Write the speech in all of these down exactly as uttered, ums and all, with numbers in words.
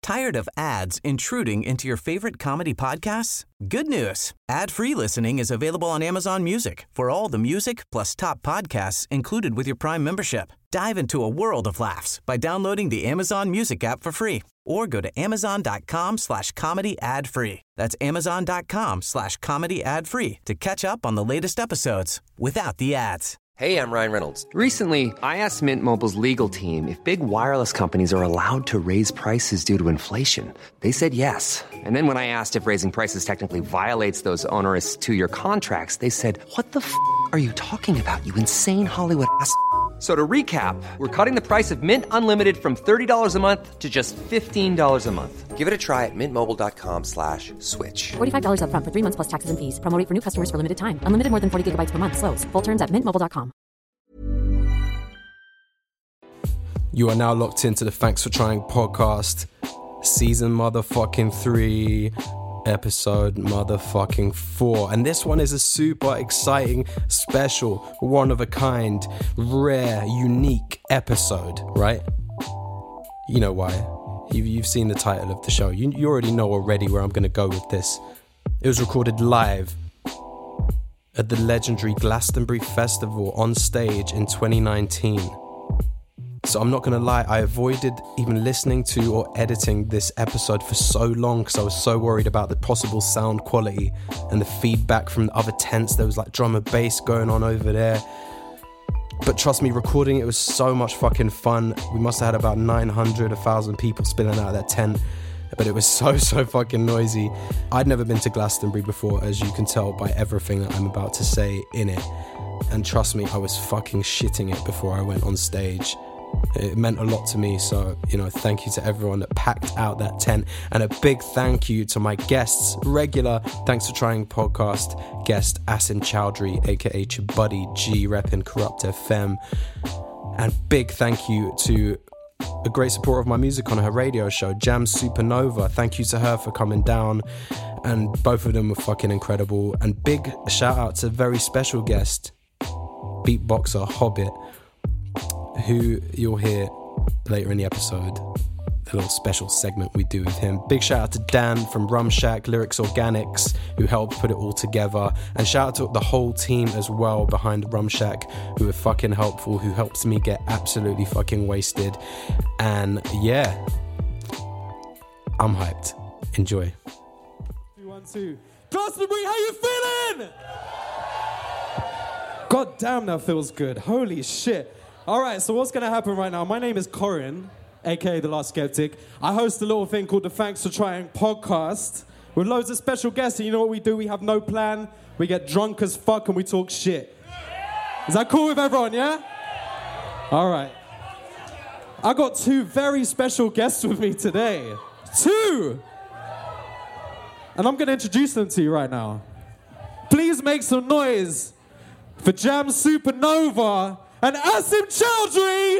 Tired of ads intruding into your favorite comedy podcasts? Good news. Ad-free listening is available on Amazon Music for all the music plus top podcasts included with your Prime membership. Dive into a world of laughs by downloading the Amazon Music app for free or go to amazon.com slash comedy ad free. That's amazon.com slash comedy ad free to catch up on the latest episodes without the ads. Hey, I'm Ryan Reynolds. Recently, I asked Mint Mobile's legal team if big wireless companies are allowed to raise prices due to inflation. They said yes. And then when I asked if raising prices technically violates those onerous two-year contracts, they said, what the f*** are you talking about, you insane Hollywood ass f- So to recap, we're cutting the price of Mint Unlimited from thirty dollars a month to just fifteen dollars a month. Give it a try at mintmobile.com slash switch. forty-five dollars up front for three months plus taxes and fees. Promo rate for new customers for limited time. Unlimited more than forty gigabytes per month. Slows full terms at mint mobile dot com. You are now locked into the Thanks for Trying podcast, season motherfucking three, episode motherfucking four. And this one is a super exciting, special, one of a kind, rare, unique episode, right? You know why. You've, you've seen the title of the show. You, you already know already where I'm going to go with this. It was recorded live at the legendary Glastonbury Festival on stage in twenty nineteen. So I'm not going to lie, I avoided even listening to or editing this episode for so long because I was so worried about the possible sound quality and the feedback from the other tents. There was like drum and bass going on over there. But trust me, recording it was so much fucking fun. We must have had about nine hundred, one thousand people spilling out of that tent. But it was so, so fucking noisy. I'd never been to Glastonbury before, as you can tell by everything that I'm about to say in it. And trust me, I was fucking shitting it before I went on stage. It meant a lot to me, so, you know, thank you to everyone that packed out that tent. And a big thank you to my guests, regular Thanks for Trying podcast guest Asim Chowdhury, aka Chibuddy G, repping Corrupt F M. And big thank you to a great supporter of my music on her radio show, Jam Supernova. Thank you to her for coming down, and both of them were fucking incredible. And big shout out to a very special guest, beatboxer Hobbit, who you'll hear later in the episode, the little special segment we do with him. Big shout out to Dan from Rum Shack Lyrics Organics, who helped put it all together, and shout out to the whole team as well behind Rum Shack, who are fucking helpful, who helped me get absolutely fucking wasted. And yeah, I'm hyped. Enjoy. Three, one, two. Glastonbury, how you feeling? God damn, that feels good. Holy shit. All right, so what's going to happen right now? My name is Corin, a k a. The Last Skeptic. I host a little thing called the Thanks for Trying podcast with loads of special guests. And you know what we do? We have no plan. We get drunk as fuck and we talk shit. Is that cool with everyone, yeah? All right. I got two very special guests with me today. Two! And I'm going to introduce them to you right now. Please make some noise for Jam Supernova and Asim Chowdhury!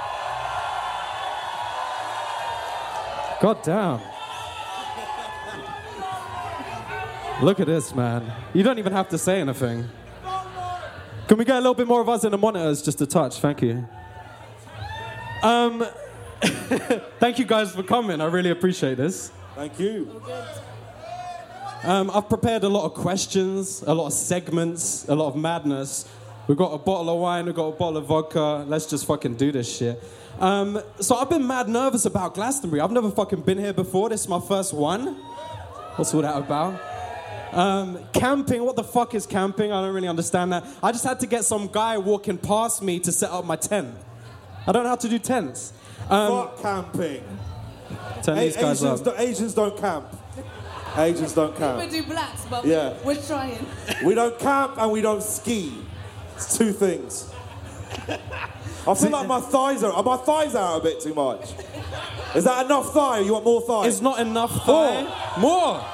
God damn. Look at this, man. You don't even have to say anything. Can we get a little bit more of us in the monitors, just a touch? Thank you. Um, thank you guys for coming. I really appreciate this. Thank you. Um, I've prepared a lot of questions, a lot of segments, a lot of madness. We've got a bottle of wine, we've got a bottle of vodka. Let's just fucking do this shit. Um, so I've been mad nervous about Glastonbury. I've never fucking been here before. This is my first one. What's all that about? Um, camping, what the fuck is camping? I don't really understand that. I just had to get some guy walking past me to set up my tent. I don't know how to do tents. Um, Fuck camping. Turn these guys Asians, up. don't, Asians don't camp. Asians don't camp. We do blacks, but Yeah. we're trying. We don't camp and we don't ski. It's two things. I feel like my thighs are, are my thighs out a bit too much. Is that enough thigh? You want more thigh? It's not enough thigh. More.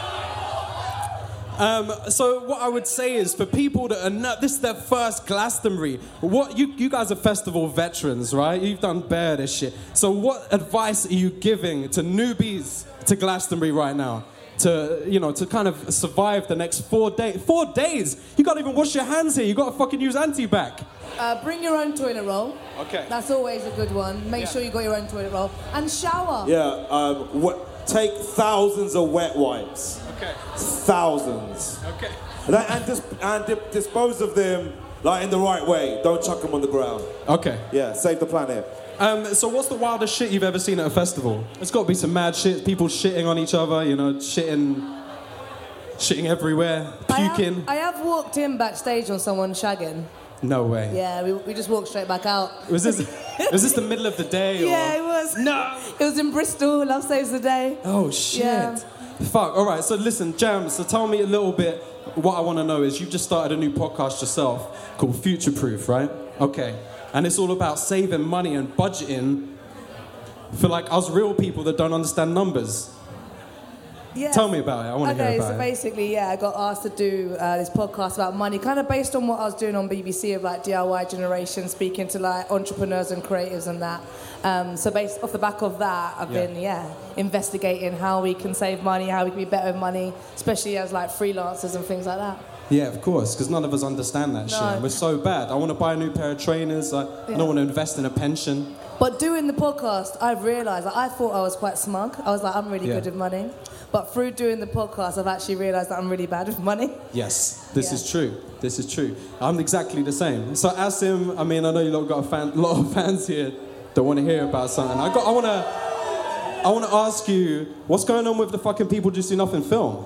Um, so what I would say is, for people that are not, this is their first Glastonbury. What you you guys are festival veterans, right? You've done bare this shit. So what advice are you giving to newbies to Glastonbury right now? To, you know, to kind of survive the next four days. Four days? You can't even wash your hands here. You got to fucking use anti-bac. Uh, bring your own toilet roll. Okay. That's always a good one. Make Yeah. sure you got your own toilet roll. And shower. Yeah, um, wh- take thousands of wet wipes. Okay. Thousands. Okay. That- and dis- and di- dispose of them like in the right way. Don't chuck them on the ground. Okay. Yeah, save the planet. Um, so what's the wildest shit you've ever seen at a festival? It's got to be some mad shit. People shitting on each other, you know, shitting, shitting everywhere, puking. I have, I have walked in backstage on someone shagging. No way. Yeah, we, we just walked straight back out. Was this was this the middle of the day? Or? Yeah, it was. No. It was in Bristol. Love saves the day. Oh shit. Yeah. Fuck. All right. So listen, Jams. So tell me a little bit. What I want to know is you've just started a new podcast yourself called Future Proof, right? Okay. And it's all about saving money and budgeting for like us real people that don't understand numbers. Yeah. Tell me about it. I want to okay, hear about so it. basically, yeah, I got asked to do uh, this podcast about money, kind of based on what I was doing on B B C of like D I Y generation, speaking to like entrepreneurs and creatives and that. Um, so based off the back of that, I've Yeah. been, yeah, investigating how we can save money, how we can be better with money, especially as like freelancers and things like that. Yeah, of course, because none of us understand that No. shit. We're so bad. I want to buy a new pair of trainers. I, I Yeah. don't want to invest in a pension. But doing the podcast, I've realised, like, I thought I was quite smug. I was like, I'm really Yeah. good with money. But through doing the podcast, I've actually realised that I'm really bad with money. Yes, this Yeah. is true. This is true. I'm exactly the same. So Asim, I mean, I know you lot got a fan, lot of fans here that want to hear about something. I got. I want to. I want to ask you, what's going on with the fucking People Just Do Nothing film?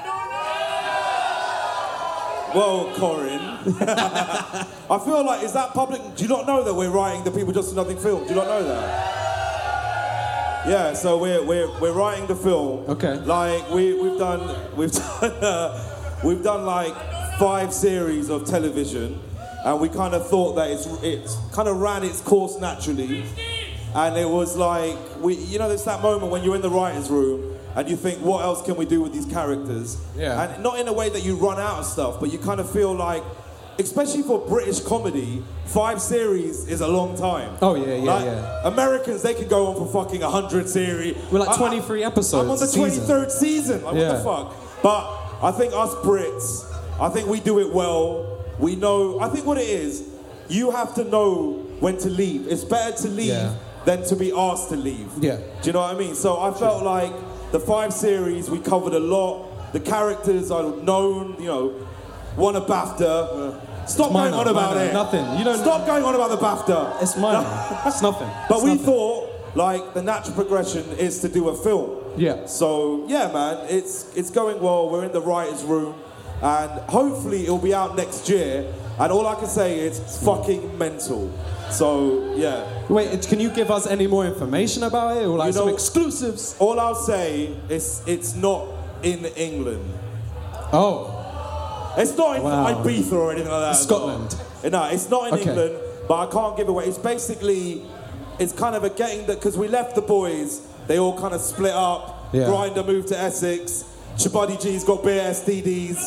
Well, Corin, I feel like, is that public? Do you not know that we're writing the People Just Do Nothing film? Do you not know that? Yeah, so we're we're we're writing the film. Okay. Like we we've done we've done uh, we've done like five series of television, and we kind of thought that it's it's kind of ran its course naturally, and it was like we you know there's that moment when you're in the writers' room. And you think, what else can we do with these characters? Yeah. And not in a way that you run out of stuff, but you kind of feel like, especially for British comedy, five series is a long time. Oh, yeah, yeah, like, yeah. Americans, they can go on for fucking one hundred series. We're like I- I- twenty-three episodes I'm on the a season. twenty-third season. Like, Yeah. what the fuck? But I think us Brits, I think we do it well. We know, I think what it is, you have to know when to leave. It's better to leave Yeah. than to be asked to leave. Yeah. Do you know what I mean? So I felt like the five series, we covered a lot. The characters are known, you know, won a BAFTA. Stop Minor, going on about minor, it. nothing. You don't- Stop going on about the BAFTA. It's minor. It's nothing. But It's we nothing. thought, like, the natural progression is to do a film. Yeah. So, yeah, man, it's it's going well. We're in the writer's room. And hopefully it'll be out next year. And all I can say is it's fucking mental. So, yeah. Wait, can you give us any more information about it, or like You some know- exclusives? All I'll say is it's not in England. Oh, It's not in Wow. Ibiza or anything like that. Scotland. No, it's not in Okay. England, but I can't give away. It's basically, it's kind of a getting that, because we left the boys, they all kind of split up. Yeah. Grinder moved to Essex. Chabuddy G's got bare S T Ds.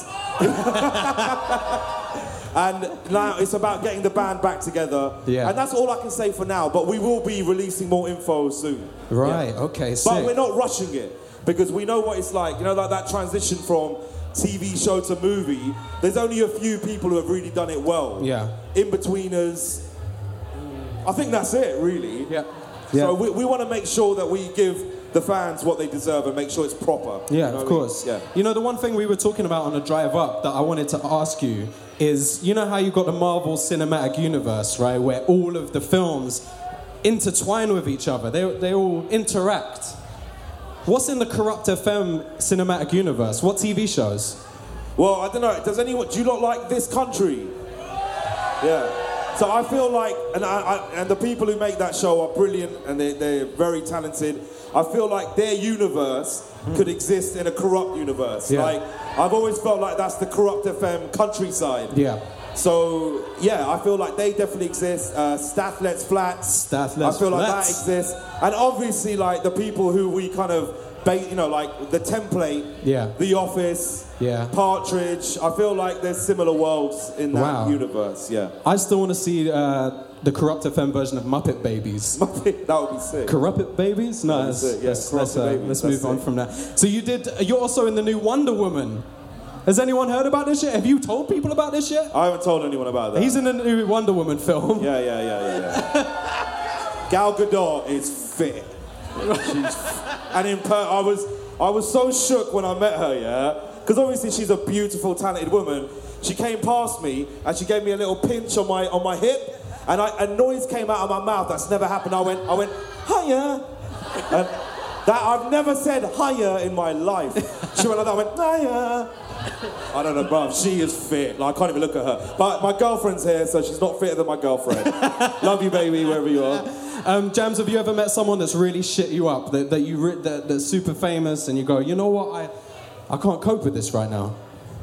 And now it's about getting the band back together. Yeah. And that's all I can say for now, but we will be releasing more info soon. right. Yeah. Okay. Sick. But we're not rushing it, because we know what it's like. You know, like that transition from T V show to movie. There's only a few people who have really done it well. Yeah. In-betweeners. I think that's it, really. Yeah. So Yeah. we, we want to make sure that we give the fans what they deserve and make sure it's proper. Yeah, You know of what I mean? course. Yeah. You know, the one thing we were talking about on the drive up that I wanted to ask you is, you know how you got the Marvel Cinematic Universe, right? Where all of the films intertwine with each other. They, they all interact. What's in the Corrupt F M Cinematic Universe? What T V shows? Well, I don't know. Does anyone, do you not like This Country? Yeah. So I feel like, and I, I, and the people who make that show are brilliant and they, they're very talented. I feel like their universe could exist in a Corrupt universe. Yeah. Like, I've always felt like that's the Corrupt F M countryside. Yeah. So, yeah, I feel like they definitely exist. Uh, Stath Let's Flats. Stath Let's I feel like Flats. that exists. And obviously, like, the people who we kind of, ba- you know, like, the template. Yeah. The Office. Yeah. Partridge. I feel like there's similar worlds in that Wow. universe, yeah. I still want to see uh, the Corrupt F M version of Muppet Babies. that would be sick. Corrupt Babies? No, That'd be let's, sick, yeah, let's, let's, Corrupt uh, Babies, let's that's move on sick. from that. So you did, you're also in the new Wonder Woman. Has anyone heard about this shit? Have you told people about this shit? I haven't told anyone about that. He's in the new Wonder Woman film. Yeah, yeah, yeah, yeah, yeah. Gal Gadot is fit. She's and in per- I was I was so shook when I met her, yeah, because obviously she's a beautiful, talented woman. She came past me and she gave me a little pinch on my on my hip, and I, a noise came out of my mouth that's never happened. I went I went hiya, and that I've never said hiya in my life. She went like that. I went hiya. I don't know, bruv, she is fit. Like, I can't even look at her. But my girlfriend's here, so she's not fitter than my girlfriend. Love you, baby, wherever you are. Um, Jams, have you ever met someone that's really shit you up, that, that you re- that, that's super famous, and you go, you know what, I I can't cope with this right now?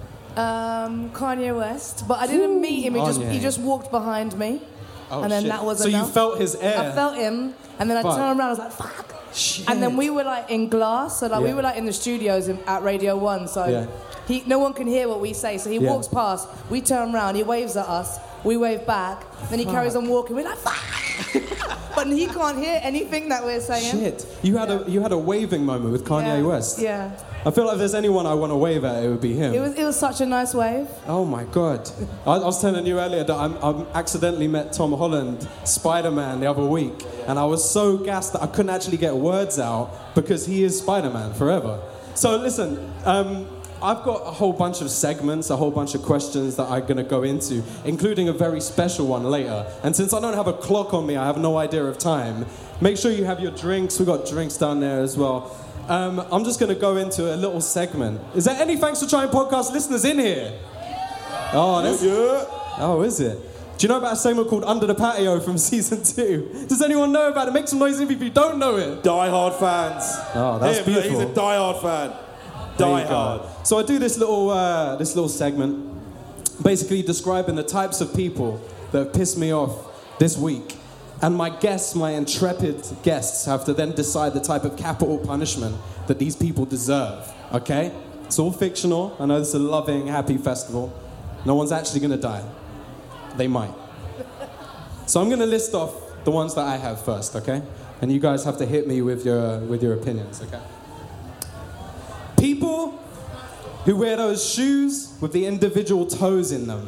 Um, Kanye West, but I didn't meet him. He just Kanye. he just walked behind me, Oh, and then shit. that was so enough. you felt his air. I felt him, and then I Fuck. turned around. I was like, "Fuck!" Shit. And then we were like in glass, so like we Yeah. were like in the studios in, at Radio One, so Yeah. he no one can hear what we say. So he Yeah. walks past, we turn around, he waves at us, we wave back, then he carries on walking. We're like, "Fuck!" But he can't hear anything that we're saying. Shit. You had a you had a waving moment with Kanye Yeah. West. Yeah. I feel like if there's anyone I want to wave at, it would be him. It was it was such a nice wave. Oh my god. I, I was telling you earlier that I'm, I accidentally met Tom Holland, Spider-Man, the other week, and I was so gassed that I couldn't actually get words out because he is Spider-Man forever. So listen, um, I've got a whole bunch of segments, a whole bunch of questions that I'm going to go into, including a very special one later. And since I don't have a clock on me, I have no idea of time. Make sure you have your drinks. We've got drinks down there as well. Um, I'm just going to go into a little segment. Is there any Thanks for Trying podcast listeners in here? Oh, that's, Yeah. oh, is it? Do you know about a segment called Under the Patio from season two? Does anyone know about it? Make some noise if you don't know it. Die Hard fans. Oh, that's Him, beautiful. He's a Die Hard fan. There Die you go. Hard. So I do this little uh, this little segment, basically describing the types of people that have pissed me off this week, and my guests, my intrepid guests, have to then decide the type of capital punishment that these people deserve. Okay? It's all fictional. I know this is a loving, happy festival. No one's actually going to die. They might. So I'm going to list off the ones that I have first. Okay? And you guys have to hit me with your with your opinions. Okay? People who wear those shoes with the individual toes in them.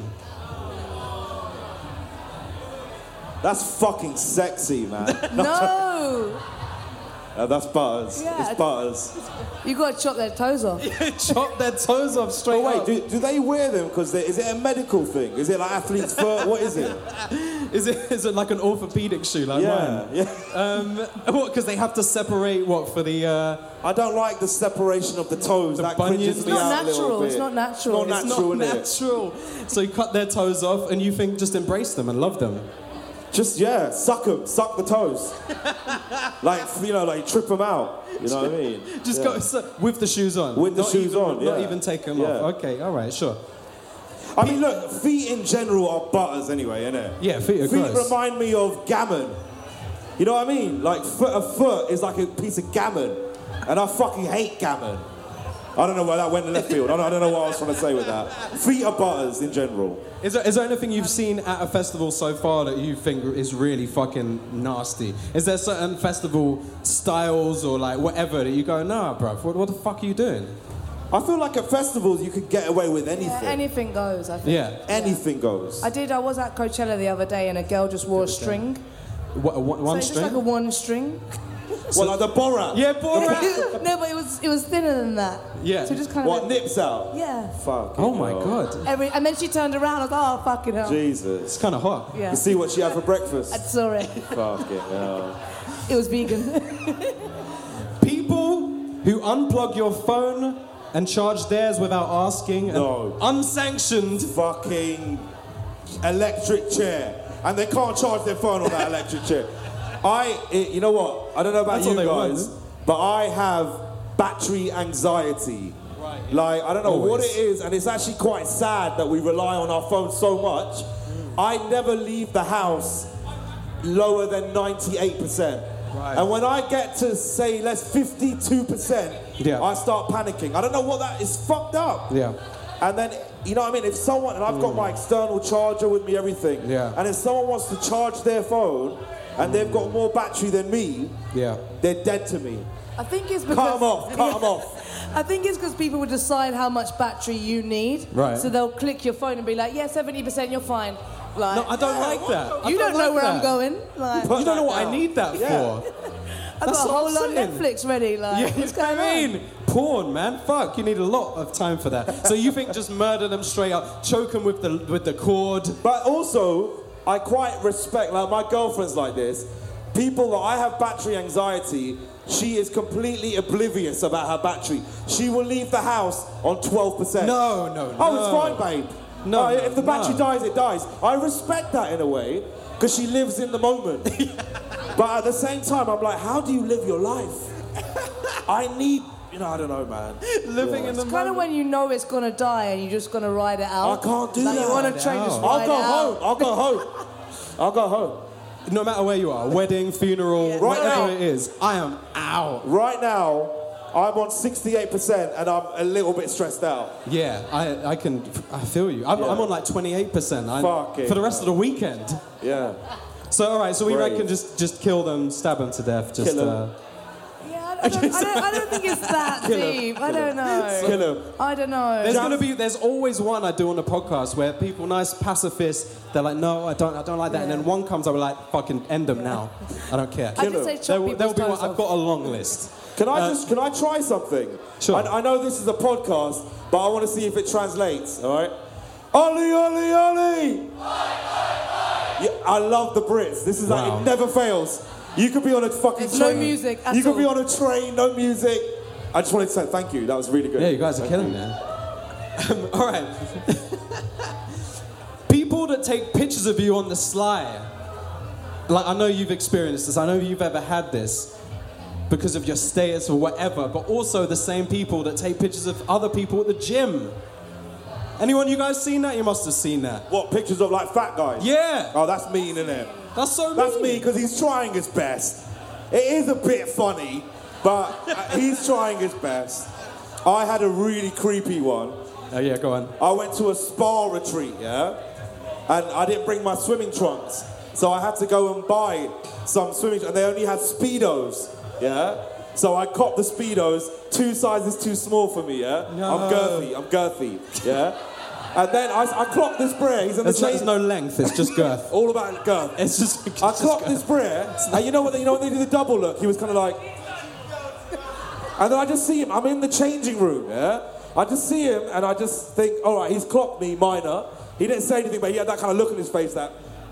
That's fucking sexy, man. No! Uh, that's Butters. Yeah. It's Butters. You gotta chop their toes off. Chop their toes off straight Oh wait, up. do, do they wear them because is it a medical thing? Is it like athlete's foot? What is it? Is it is it like an orthopedic shoe like Yeah, mine? yeah. Um, what? Because they have to separate what for the. Uh, I don't like the separation of the toes. The that bunions? cringes It's me not out a little natural, bit. it's not natural. It's not it's natural, not innit? natural. So you cut their toes off, and you think just embrace them and love them. Just yeah, suck them, suck the toes. Like you know, like trip them out. You know what I mean? Just Yeah. go so, with the shoes on. With the Not shoes even- on, Not yeah. even take them Yeah. off. Okay, all right, sure. I mean, look, feet in general are butters anyway, innit? Yeah, feet are Feet gross. remind me of gammon. You know what I mean? Like foot, a foot is like a piece of gammon, and I fucking hate gammon. I don't know where that went in left field. I don't, I don't know what I was trying to say with that. Feet are butters in general. Is there, is there anything you've seen at a festival so far that you think is really fucking nasty? Is there certain festival styles or like whatever that you go, nah, bruv, what, what the fuck are you doing? I feel like at festivals you could get away with anything. Yeah, anything goes, I think. Yeah. Anything goes. I did, I was at Coachella the other day and a girl just wore a string. What, one, one so it's string? just like a one string. Well, like the Borat. Yeah, Borat. No, but it was it was thinner than that. Yeah. So just kind What, of. nips out? Yeah. Fuck. Oh my god, Every, and then she turned around. I was like, oh fucking hell. Jesus. it's kind of hot. Yeah. You see what she had for breakfast? I saw it. Fucking hell. It was vegan. People who unplug your phone and charge theirs without asking. and No. Unsanctioned. Fucking electric chair. And they can't charge their phone on that electric chair. I, it, you know what? I don't know about That's you what they want, guys, isn't it? but I have battery anxiety. Right. Like, I don't know what Always. it is, and it's actually quite sad that we rely on our phones so much. I never leave the house lower than ninety-eight percent. Right. And when I get to, say, less fifty-two percent, Yeah. I start panicking. I don't know what that is, fucked up. Yeah. And then, you know what I mean? If someone, and I've got my external charger with me, everything. Yeah. And if someone wants to charge their phone and they've got more battery than me, Yeah. they're dead to me. I think it's because. Cut them off, cut them off. I think it's because people will decide how much battery you need. Right. So they'll click your phone and be like, yeah, seventy percent, you're fine. Like, No, I don't like that. I you don't, know like where that. I'm going. Like, You don't know what I need that Yeah. for. I've That's got a what whole I'm lot of saying. Netflix ready. Like, Yeah, what's you know going what I on? mean? Porn, man. Fuck, you need a lot of time for that. So you think just murder them straight up, choke them with the with the cord? But also, I quite respect, like my girlfriend's like this. People that I have battery anxiety, she is completely oblivious about her battery. She will leave the house on twelve percent. No, no, no. Oh, it's fine, babe. No, Uh, no, if the battery no. dies, it dies. I respect that in a way, because she lives in the moment. But at the same time, I'm like, how do you live your life? I need, you know, I don't know, man. Living Yeah. in the It's kind of when you know it's gonna die and you're just gonna ride it out. I can't do like that. You want Ride to it train, just out. ride I'll go it home. out. I'll go home. I'll go home. No matter where you are, wedding, funeral, Right whatever now. it is, I am out. Right now, I'm on sixty-eight percent and I'm a little bit stressed out. Yeah, I, I can, I feel you. I'm, Yeah. I'm on like twenty-eight percent I, Fucking for the rest of the weekend. Yeah. So all right, so we Brave. reckon just just kill them, stab them to death. Just Kill 'em. uh, Yeah, I don't, I, don't, I don't think it's that Kill 'em. deep. I don't know. Kill 'em. I don't know. There's gonna be, there's always one I do on the podcast where people, nice pacifists, they're like, no, I don't, I don't like that, and Yeah. then one comes, I'm like, fucking end them now. I don't care. I just say There chop will, there will people's be one. toes I've off. got a long list. Can I Uh, just, can I try something? Sure. I, I know this is a podcast, but I want to see if it translates, all right? Ollie, Ollie, Ollie! Yeah, I love the Brits. This is like, Wow. it never fails. You could be on a fucking There's no train. music at You could all. be on a train, no music. I just wanted to say thank you. That was really good. Yeah, you guys are killing me. Um, all right. People that take pictures of you on the sly. Like, I know you've experienced this. I know you've ever had this because of your status or whatever, but also the same people that take pictures of other people at the gym. Anyone you guys seen that? You must have seen that. What, pictures of like fat guys? Yeah. Oh, that's mean, isn't it? That's so mean. That's me because he's trying his best. It is a bit funny, but uh, he's trying his best. I had a really creepy one. Oh yeah, go on. I went to a spa retreat, yeah? And I didn't bring my swimming trunks. So I had to go and buy some swimming trunks. And they only had Speedos, yeah? So I copped the Speedos, two sizes too small for me, yeah? No. I'm girthy, I'm girthy, yeah? And then I, I clocked this bra, he's in the There's no, change. there's no length, it's just girth. All about girth. It's just. It's I just clocked girth. this bra, and you know what? You know when they did the double look, he was kind of like, and then I just see him. I'm in the changing room, yeah. I just see him, and I just think, all right, he's clocked me, minor. He didn't say anything, but he had that kind of look on his face. That.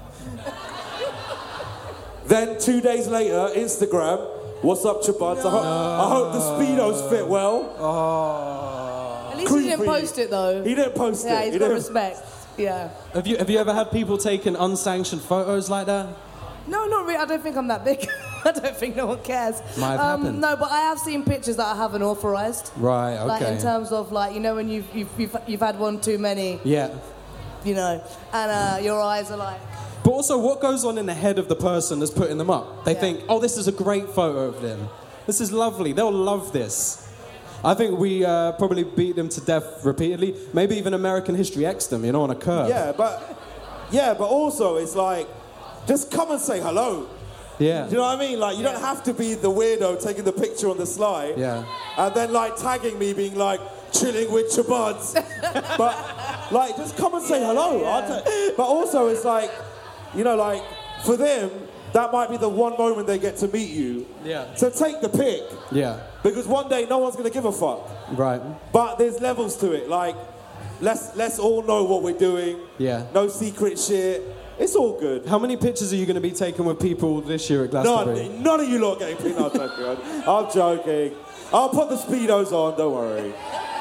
Then two days later, Instagram. What's up, Chabuds? I, ho- I hope the Speedos fit well. At least he didn't Creepy. post it though. He didn't post yeah, it. he's He got didn't- respect. Yeah. Have you have you ever had people taking unsanctioned photos like that? No, not really. I don't think I'm that big. I don't think no one cares. Might have um, happened. No, but I have seen pictures that I haven't authorised. Right. Okay. Like in terms of like, you know, when you've, you've, you've, you've had one too many, yeah. you know, and uh, your eyes are like, But also, what goes on in the head of the person that's putting them up? They Yeah. think, oh, this is a great photo of them. This is lovely. They'll love this. I think we uh, probably beat them to death repeatedly. Maybe even American History X them, you know, on a curve. Yeah, but yeah, but also it's like, just come and say hello. Yeah. Do you know what I mean? Like, you don't have to be the weirdo taking the picture on the slide. Yeah. And then, like, tagging me being like, chilling with Chabuds. But, like, just come and say hello. I'll ta- but also, it's like, you know, like, for them, that might be the one moment they get to meet you. Yeah. So take the pic. Yeah. Because one day, no one's going to give a fuck. Right. But there's levels to it. Like, let's, let's all know what we're doing. Yeah. No secret shit. It's all good. How many pictures are you going to be taking with people this year at Glastonbury? None, none of you lot getting picked. No, I'm joking. I'm joking. I'll put the Speedos on, don't worry.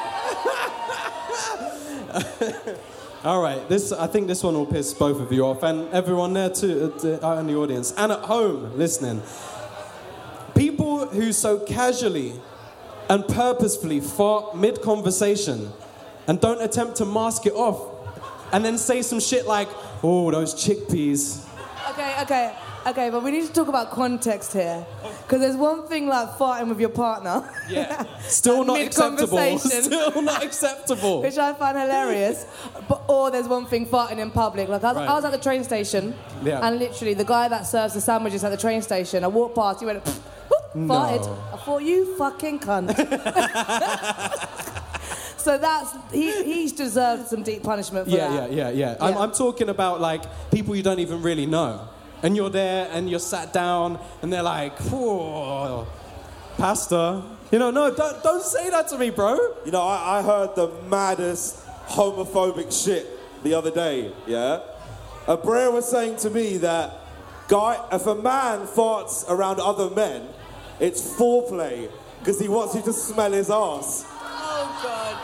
All right, this I think this one will piss both of you off, and everyone there too, uh, out in the audience, and at home listening. People who so casually and purposefully fart mid-conversation and don't attempt to mask it off, and then say some shit like, "Oh, those chickpeas." okay, okay, okay, but we need to talk about context here. Because there's one thing like farting with your partner. Yeah, still Like not acceptable. mid-conversation. Still not acceptable. Which I find hilarious. But, or there's one thing farting in public. Like I was, Right. I was at the train station, Yeah. and literally the guy that serves the sandwiches at the train station, I walked past, he went, "Whoop," Farted. I thought, you fucking cunt. So that's, he, he's deserved some deep punishment for yeah, that. Yeah, yeah, yeah, yeah. I'm, I'm talking about, like, people you don't even really know. And you're there, and you're sat down, and they're like, whoa, pasta. You know, no, don't, don't say that to me, bro. You know, I, I heard the maddest homophobic shit the other day, yeah? A Brer was saying to me that, guy, if a man farts around other men, it's foreplay, because he wants you to smell his ass. Oh, God.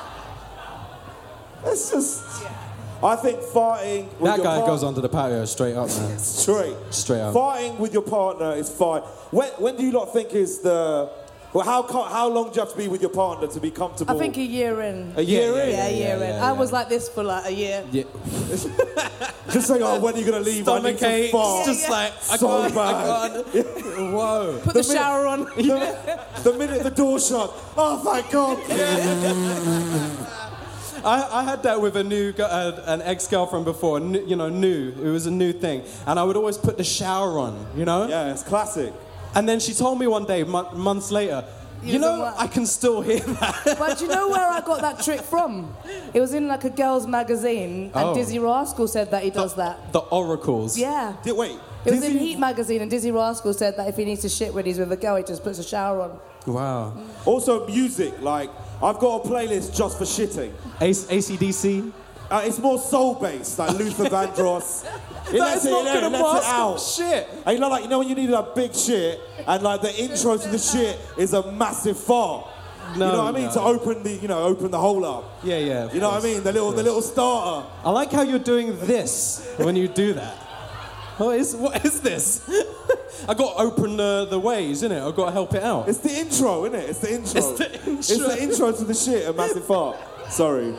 It's just... Yeah. I think farting with That your guy part- goes onto the patio straight up, man. Straight. Straight up. Farting with your partner is fine. When, when do you lot think is the... Well, how co- how long do you have to be with your partner to be comfortable? I think a year in. A year Yeah, in? Yeah, a year yeah, in. yeah, I yeah. was like this for like a year. Yeah. Just saying, oh, when are you going to leave? I need to Stomachache, fart. just yeah. like, I So can't, bad. I can't. Whoa. Put the, shower on. The, the minute the door shut, oh, thank God. I, I had that with a new, gu- uh, an ex-girlfriend before, n- you know, new. It was a new thing. And I would always put the shower on, you know? Yeah, it's classic. And then she told me one day, mon- months later, you, You know, know what? I can still hear that. But do you know where I got that trick from? It was in like a girls' magazine, and Oh. Dizzy Rascal said that he does that. The oracles. Yeah. Did, wait. It was Dizzy- in Heat magazine, and Dizzy Rascal said that if he needs to shit when he's with a girl, he just puts a shower on. Wow. Also, music. Like, I've got a playlist just for shitting. A C D C. Uh, it's more soul-based, like Luther Vandross. It That lets is it, not it, gonna it lets it mask out. up shit. And you know, like, you know when you need a big shit, and like the intro to the shit is a massive fart. No, you know what I mean? no. To open the, you know, open the hole up. Yeah, yeah. of You know what I course, mean? The little, of the course. little starter. I like how you're doing this when you do that. What is, what is this? I got to open the, the ways, innit? I've got to help it out. It's the intro, isn't it? It's the intro. It's the intro. It's the intro to the shit, a massive fart. Sorry.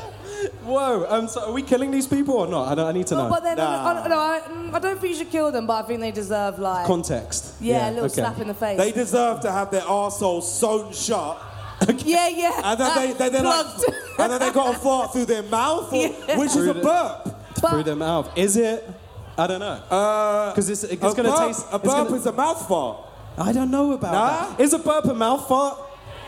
Whoa, um, so are we killing these people or not? I, don't, I need to know. Oh, but then, Nah. I, I, no, I, mm, I don't think you should kill them, but I think they deserve like, Context. yeah, a little okay. slap in the face. They deserve to have their arsehole sewn shut. Yeah, yeah. And then they, they, they're like, Plugged. and then they got to fart through their mouth, or, Yeah. which is Through a the- burp. Through their mouth. Is it? I don't know. Uh, Because it's, it's a going to burp, taste... a it's burp gonna- is a mouth fart. I don't know about Nah? that. Is a burp a mouth fart?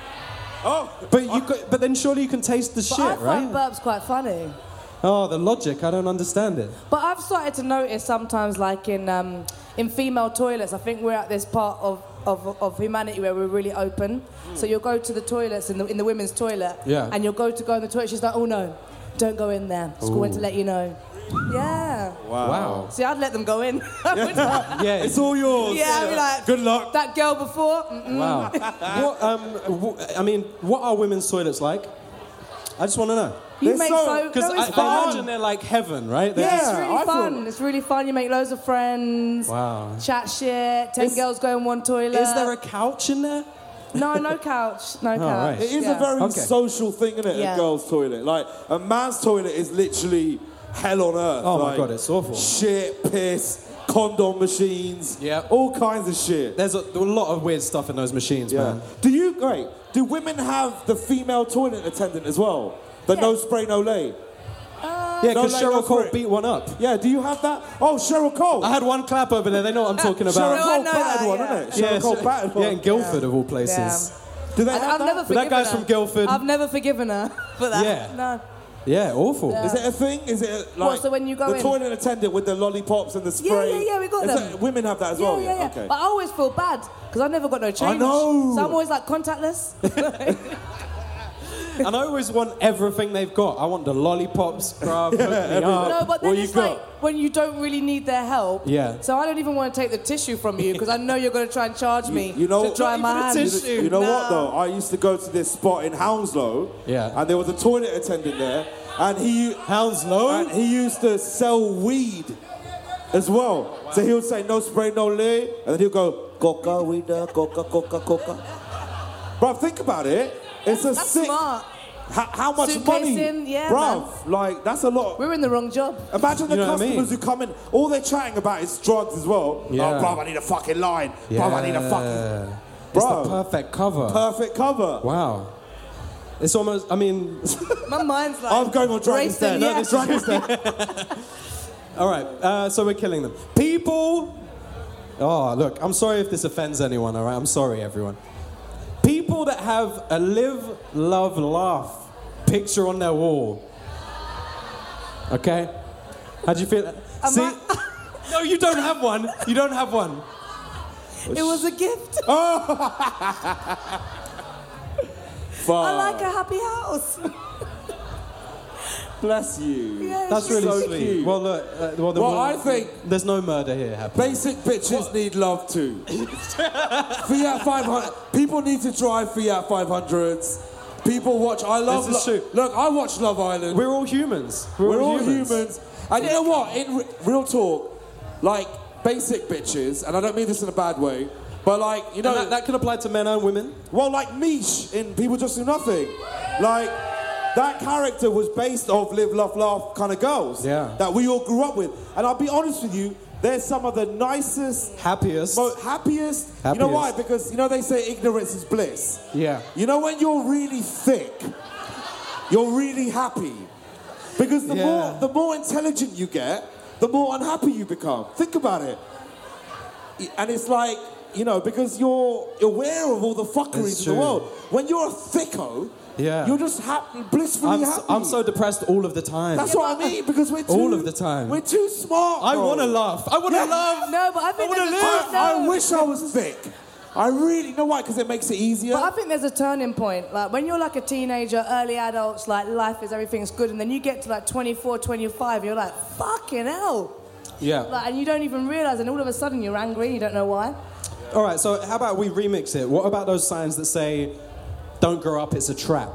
Oh, But you could, but then surely you can taste the But shit, I right? find burps quite funny. Oh, the logic. I don't understand it. But I've started to notice sometimes, like in um, in female toilets, I think we're at this part of, of, of humanity where we're really open. So you'll go to the toilets in the in the women's toilet, Yeah. and you'll go to go in the toilet. She's like, "Oh no, don't go in there. Just going to let you know." Yeah. Wow. See, I'd let them go in. I would- Yeah. it's all yours. yeah, I'd be like, Good luck. that girl before. Mm-mm. Wow. what, um, w- I mean, what are women's toilets like? I just want to know. You They're make so- so Because no, I, it's I fun. imagine they're like heaven, right? They're Yeah. It's really I feel- fun. It's really fun. You make loads of friends. Wow. Chat shit. Ten Is- girls go in one toilet. Is there a couch in there? No, no couch. No couch. right. It is Yeah. a very Okay. social thing, isn't it? Yeah. A girl's toilet. Like, a man's toilet is literally hell on earth. Oh my Like, God, it's awful. Shit, piss, condom machines. Yep. All kinds of shit. There's a, a lot of weird stuff in those machines, Yeah. man. Do you, wait, do women have the female toilet attendant as well? The Yeah. no spray, no lay? Yeah, No, because like, Cheryl go Cole for it. beat one up. Yeah, do you have that? Oh, Cheryl Cole. I had one clap over there. They know what I'm talking Cheryl about. No, I Cole know battered that, one, yeah. isn't it? Cheryl Cole Sh- battered one. yeah, in Guildford of all places. Yeah. Do they I, have I've that? never But that forgiven guy's her. from Guildford. I've never forgiven her for that. Yeah. No. Yeah, awful. Yeah. Is it a thing? Is it a, like so when you go the in- toilet attendant with the lollipops and the Yeah, spray? yeah, yeah, we got Is them. that- women have that as Yeah, well. yeah, yeah. Okay. But I always feel bad because I've never got no change. know. So I'm always like contactless. And I always want everything they've got. I want the lollipops, bruv. hook me up. No, but then What you it's got? like when you don't really need their help. Yeah. So I don't even want to take the tissue from you because I know you're going to try and charge me You know- to dry Not my even a hands. tissue. You know No. what though? I used to go to this spot in Hounslow. Yeah. And there was a toilet attendant there, and he Hounslow? and he used to sell weed as well. So he would say no spray, no lay, and then he'd go coca, weed, uh, coca, coca, coca. Bro, think about it. It's a That's sick. smart. How, how much Suitcase money, in, yeah, bruv? man. Like that's a lot. We're in the wrong job. Imagine the You know what I customers mean? who come in, all they're chatting about is drugs as well. Yeah. Oh, bruv, I need a fucking line. Bruv, I need a fucking. It's Bro. the perfect cover. Perfect cover. Wow. It's almost, I mean, My mind's like. I'm going on Dragon's racing, Den. yeah. No, Dragon's Den. all right, uh, so we're killing them. People Oh, look, I'm sorry if this offends anyone, all right? I'm sorry, everyone. People that have a live, love, laugh picture on their wall. Okay? How do you feel? Am See? I- No, you don't have one. You don't have one. It was a gift. I like a happy house. Bless you. Yeah, That's it's really so sweet. cute. Well, look. Uh, well, the, Well, I think there's no murder here happening. basic bitches need love too. Fiat five hundred. People need to drive Fiat five hundreds. People watch. I love. This is Lo- true. Look, I watch Love Island. We're all humans. We're, We're all, all humans. humans. And you know what? In re- real talk, like basic bitches, and I don't mean this in a bad way, but like you know, And that, that can apply to men and women. well, like Mish in People Just Do Nothing, like that character was based off live, love, laugh kind of girls Yeah. that we all grew up with. And I'll be honest with you, they're some of the nicest, Happiest. mo- happiest. You know Happiest. why? Because you know they say ignorance is bliss. Yeah. You know when you're really thick, you're really happy. Because the Yeah. more the more intelligent you get, the more unhappy you become. Think about it. And it's like, you know, because you're aware of all the fuckeries It's in the true. world. When you're a thicko, Yeah. you're just happy, blissfully I'm so, happy. I'm so depressed all of the time. That's what I mean, because we're too... All of the time. We're too smart, I bro. want to laugh. I want to Yeah. laugh. No, but I think I wanna there's a live. no. I, I wish I was thick. I really... You know why? Because it makes it easier. But I think there's a turning point. Like when you're like a teenager, early adults, like life is everything's good, and then you get to like twenty-four, twenty-five, you're like, fucking hell. Yeah. Like, and you don't even realise, and all of a sudden you're angry, you don't know why. All right, so how about we remix it? What about those signs that say, don't grow up, it's a trap?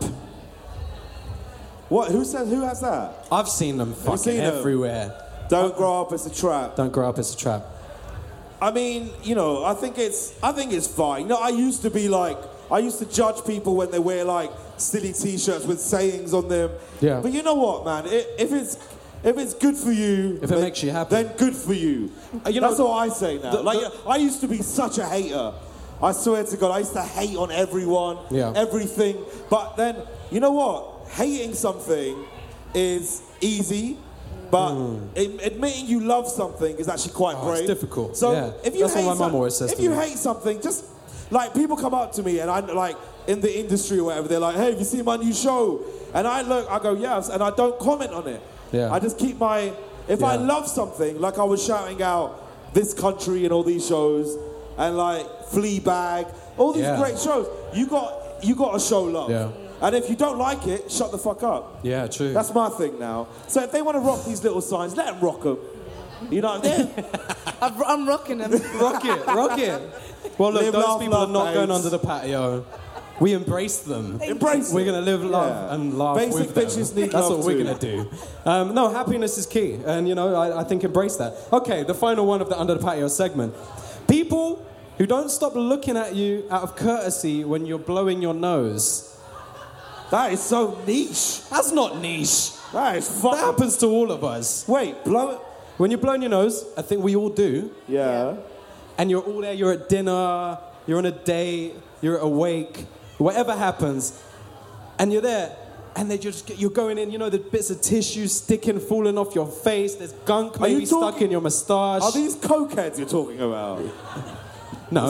What? Who says? Who has that? I've seen them fucking seen them? everywhere. Don't grow up, it's a trap. Don't grow up, it's a trap. I mean, you know, I think it's, I think it's fine. You know, I used to be like, I used to judge people when they wear like silly T-shirts with sayings on them. Yeah. But you know what, man? It, if it's, if it's good for you, If it then, makes you happy. then good for you. Uh, you know, That's what I say now. the- like, the- I used to be such a hater. I swear to God, I used to hate on everyone, Yeah. everything. But then, you know what? Hating something is easy. But ad- admitting you love something is actually quite Mm. Oh, it's brave. difficult. So Yeah. if you That's what hate my mum some- always says if to you me. hate something, just like people come up to me and I'm like in the industry or whatever, they're like, "Hey, have you seen my new show?" And I look, I go, "Yes," and I don't comment on it. Yeah. I just keep my. If I Yeah. love something, like I was shouting out This Country and all these shows, and like Fleabag, all these Yeah. great shows, you got you got to show love. Yeah. And if you don't like it, shut the fuck up. Yeah, true. That's my thing now. So if they want to rock these little signs, let them rock them. You know what I mean? I've, I'm rocking them. Rock it, rock it. Well, look, Live, those laugh, people love, are not going babes. under the patio. We embrace them. Embrace We're it. going to live, love, Yeah. and laugh Basic with them. bitches need That's love what we're too. going to do. Um, no, happiness is key. And, you know, I, I think embrace that. Okay, the final one of the Under the Patio segment. People who don't stop looking at you out of courtesy when you're blowing your nose. That is so niche. That's not niche. That is That fucking... happens to all of us. Wait, blow it? When you're blowing your nose, I think we all do. Yeah. And you're all there, you're at dinner, you're on a date, you're awake, whatever happens, and you're there, and they just get, you're going in, you know, the bits of tissue sticking, falling off your face, there's gunk Are you maybe stuck talking- in your moustache. Are these cokeheads you're talking about? No.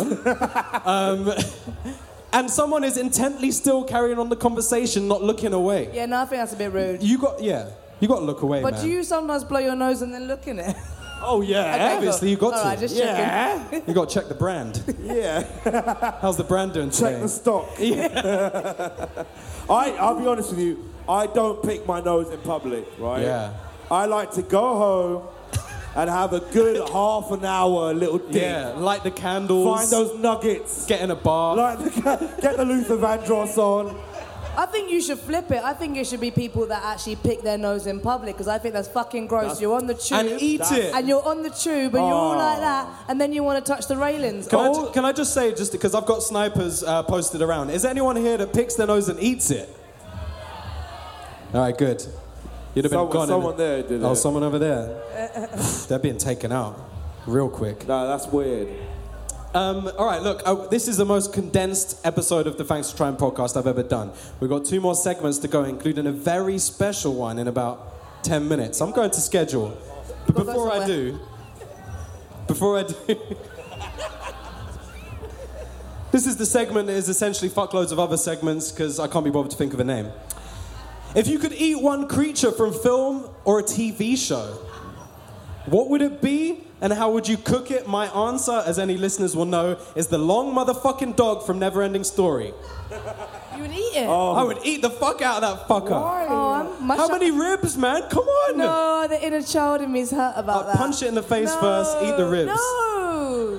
um, and someone is intently still carrying on the conversation, not looking away. Yeah, no, I think that's a bit rude. You got, yeah, you got to look away, But man. do you sometimes blow your nose and then look in it? Oh, yeah. Obviously, you got All to. right, just checking. Yeah. You got to check the brand. Yeah. How's the brand doing Check today? the stock. I, I'll be honest with you, I don't pick my nose in public, right? Yeah. I like to go home and have a good half an hour little dick. Yeah, light the candles. Find those nuggets. Get in a bar. Like the, get the Luther Vandross on. I think you should flip it. I think it should be people that actually pick their nose in public, because I think that's fucking gross. That's- You're on the tube. And eat it. And you're on the tube and you're all Oh. like that, and then you want to touch the railings. Can, I, Oh, ju- can I just say, just because I've got snipers uh, posted around, is there anyone here that picks their nose and eats it? All right, good. You'd have been Someone- gone. someone innit? there did Oh, it. someone over there. They're being taken out real quick. No, that's weird. Um, all right, look, uh, this is the most condensed episode of the Thanks for Trying podcast I've ever done. We've got two more segments to go, including a very special one in about ten minutes. I'm going to schedule. But We'll go before I somewhere. do, before I do, This is the segment that is essentially fuckloads of other segments because I can't be bothered to think of a name. If you could eat one creature from film or a T V show, what would it be and how would you cook it? My answer, as any listeners will know, is the long motherfucking dog from Neverending Story. You would eat it? Oh. I would eat the fuck out of that fucker. Why? Oh, I'm, how many ribs, man? Come on. No, the inner child in me is hurt about I'll that. punch it in the face no, first, eat the ribs. No.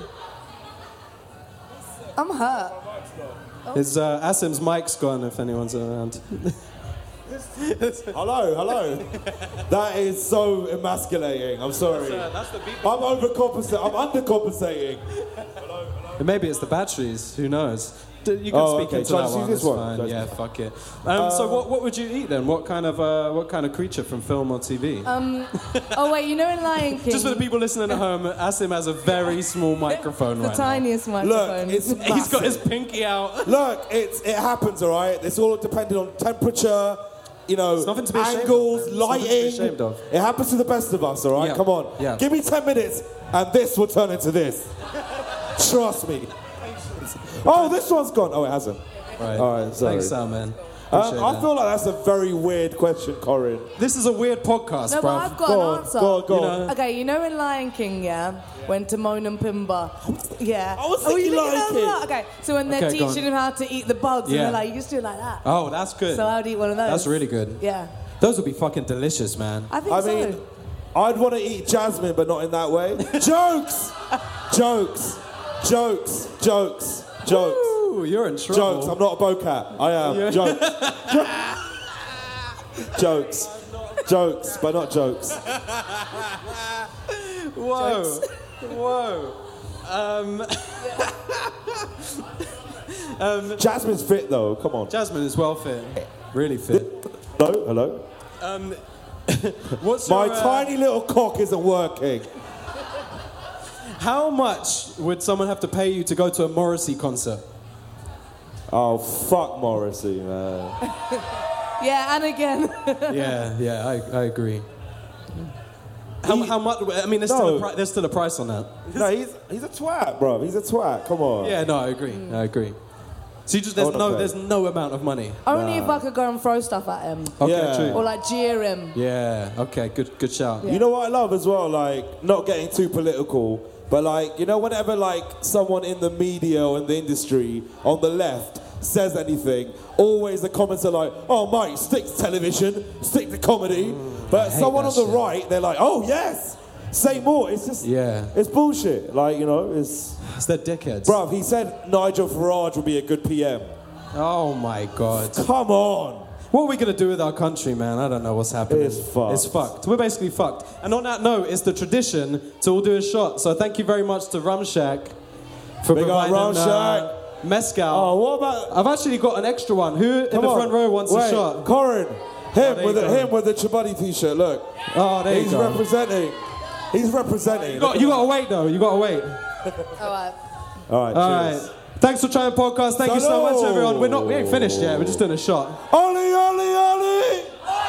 I'm hurt. His uh, Asim's mic's gone if anyone's around. Hello, hello. That is so emasculating. I'm sorry. That's, uh, that's the beat. I'm overcompensating. I'm undercompensating. Hello, hello. Maybe it's the batteries. Who knows? You can Oh, speak okay. into Try that to see one. this It's one. fine. Try to Yeah, see- fuck it. Um, so what, what would you eat then? What kind of uh, what kind of creature from film or T V? Um, oh wait, you know in Lion King. Just for the people listening at home, Asim has a very small microphone the right tiniest microphone. Look, it's now. He's got his pinky out. Look, it's it happens, all right. It's all depending on temperature, you know, It's nothing to be ashamed angles, of, man. It's nothing to be lighting. ashamed of. It happens to the best of us, all right. Yeah. Come on, Yeah. give me ten minutes, and this will turn into this. Trust me. Oh, this one's gone. Oh, it hasn't. Right. All right, sorry. Thanks, Sal, man. Uh, Appreciate I that. feel like that's a very weird question, Corinne. This is a weird podcast, No, bro. but I've got Go an on, answer. go on, go You on. know- Okay, you know in Lion King, yeah, when Timon and Pumbaa, yeah. I was oh, you thinking look at Lion that King. lot? Okay, so when they're Okay, go teaching on. him how to eat the bugs, Yeah. and they're like, you just do it like that. Oh, that's good. So I would eat one of those. That's really good. Yeah. Those would be fucking delicious, man. I think I so. mean, I'd want to eat Jasmine, but not in that way. Jokes, jokes, jokes, jokes, jokes. Ooh, you're in trouble. Jokes, I'm not a bocat. I am. Yeah. Jokes. Jokes. Jokes, but not jokes. Whoa. Whoa. Um, um, Jasmine's fit though, come on. Jasmine is well fit. Really fit. Hello, hello. Um, what's My your, uh, tiny little cock isn't working. How much would someone have to pay you to go to a Morrissey concert? Oh, fuck Morrissey, man. Yeah, and again. Yeah, yeah, I, I agree. How, how much? I mean, there's, No. still a pri- there's still a price on that. No, he's he's a twat, bro. He's a twat. Come on. Yeah, no, I agree. I agree. So you just there's I wanna no pay. there's no amount of money. Only if I could go and throw stuff at him. Okay, Yeah. true. Or like jeer him. Yeah. Okay. Good. Good shout. You know what I love as well? Like, not getting too political, but like, you know, whenever like someone in the media or in the industry on the left says anything, always the comments are like, oh, mate, stick to television, stick to comedy. But I hate someone that on the shit. right, they're like, oh, yes, say more. It's just, Yeah. it's bullshit. Like, you know, it's, It's the dickheads. bruv, he said Nigel Farage would be a good P M. Oh my god. Come on. What are we gonna do with our country, man? I don't know what's happening. It's fucked. It's fucked. We're basically fucked. And on that note, it's the tradition to all do a shot. So thank you very much to Rum Shack for Big up providing Rum uh, mezcal. Oh, what about... I've actually got an extra one. Who in Come the on. front row wants Wait, a shot? Corin, him there with you the, go. him with the Chibuddy t-shirt. Look, Oh, there he's you go. representing. He's representing. You got, you got to wait though. You got to wait. All right. All right, All cheers. right. Thanks for trying podcast. Thank you so much, Salud. everyone. We're not. We ain't finished yet. We're just doing a shot. Ollie, Ollie, Ollie!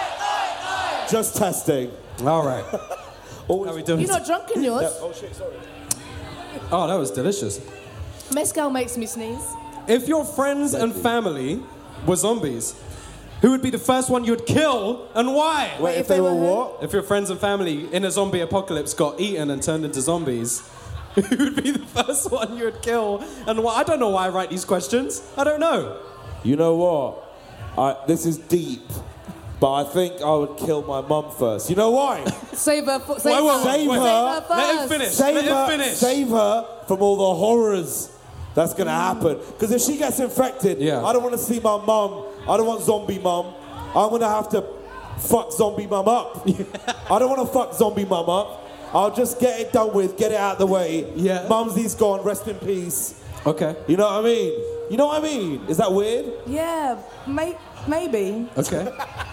Just testing. All right. Always- How we doing? You're not drunk in yours? Oh shit, sorry. Oh, that was delicious. Mezcal makes me sneeze. If your friends and family were zombies, who would be the first one you'd kill and why? Wait, if, they, were what? If your friends and family in a zombie apocalypse got eaten and turned into zombies, who would be the first one you'd kill and why? I don't know why I write these questions. I don't know. You know what? I, this is deep, but I think I would kill my mum first. You know why? Save her. For, save Wait, wait, her. wait, wait. Save her first. Let him finish. Save Let her, him finish. save her from all the horrors that's gonna happen. Because if she gets infected, Yeah. I don't want to see my mum. I don't want zombie mum. I'm gonna have to fuck zombie mum up. I don't want to fuck zombie mum up. I'll just get it done with, get it out of the way. Yeah. Mumsy's gone, rest in peace. Okay. You know what I mean? You know what I mean? Is that weird? Yeah, may, maybe. Okay.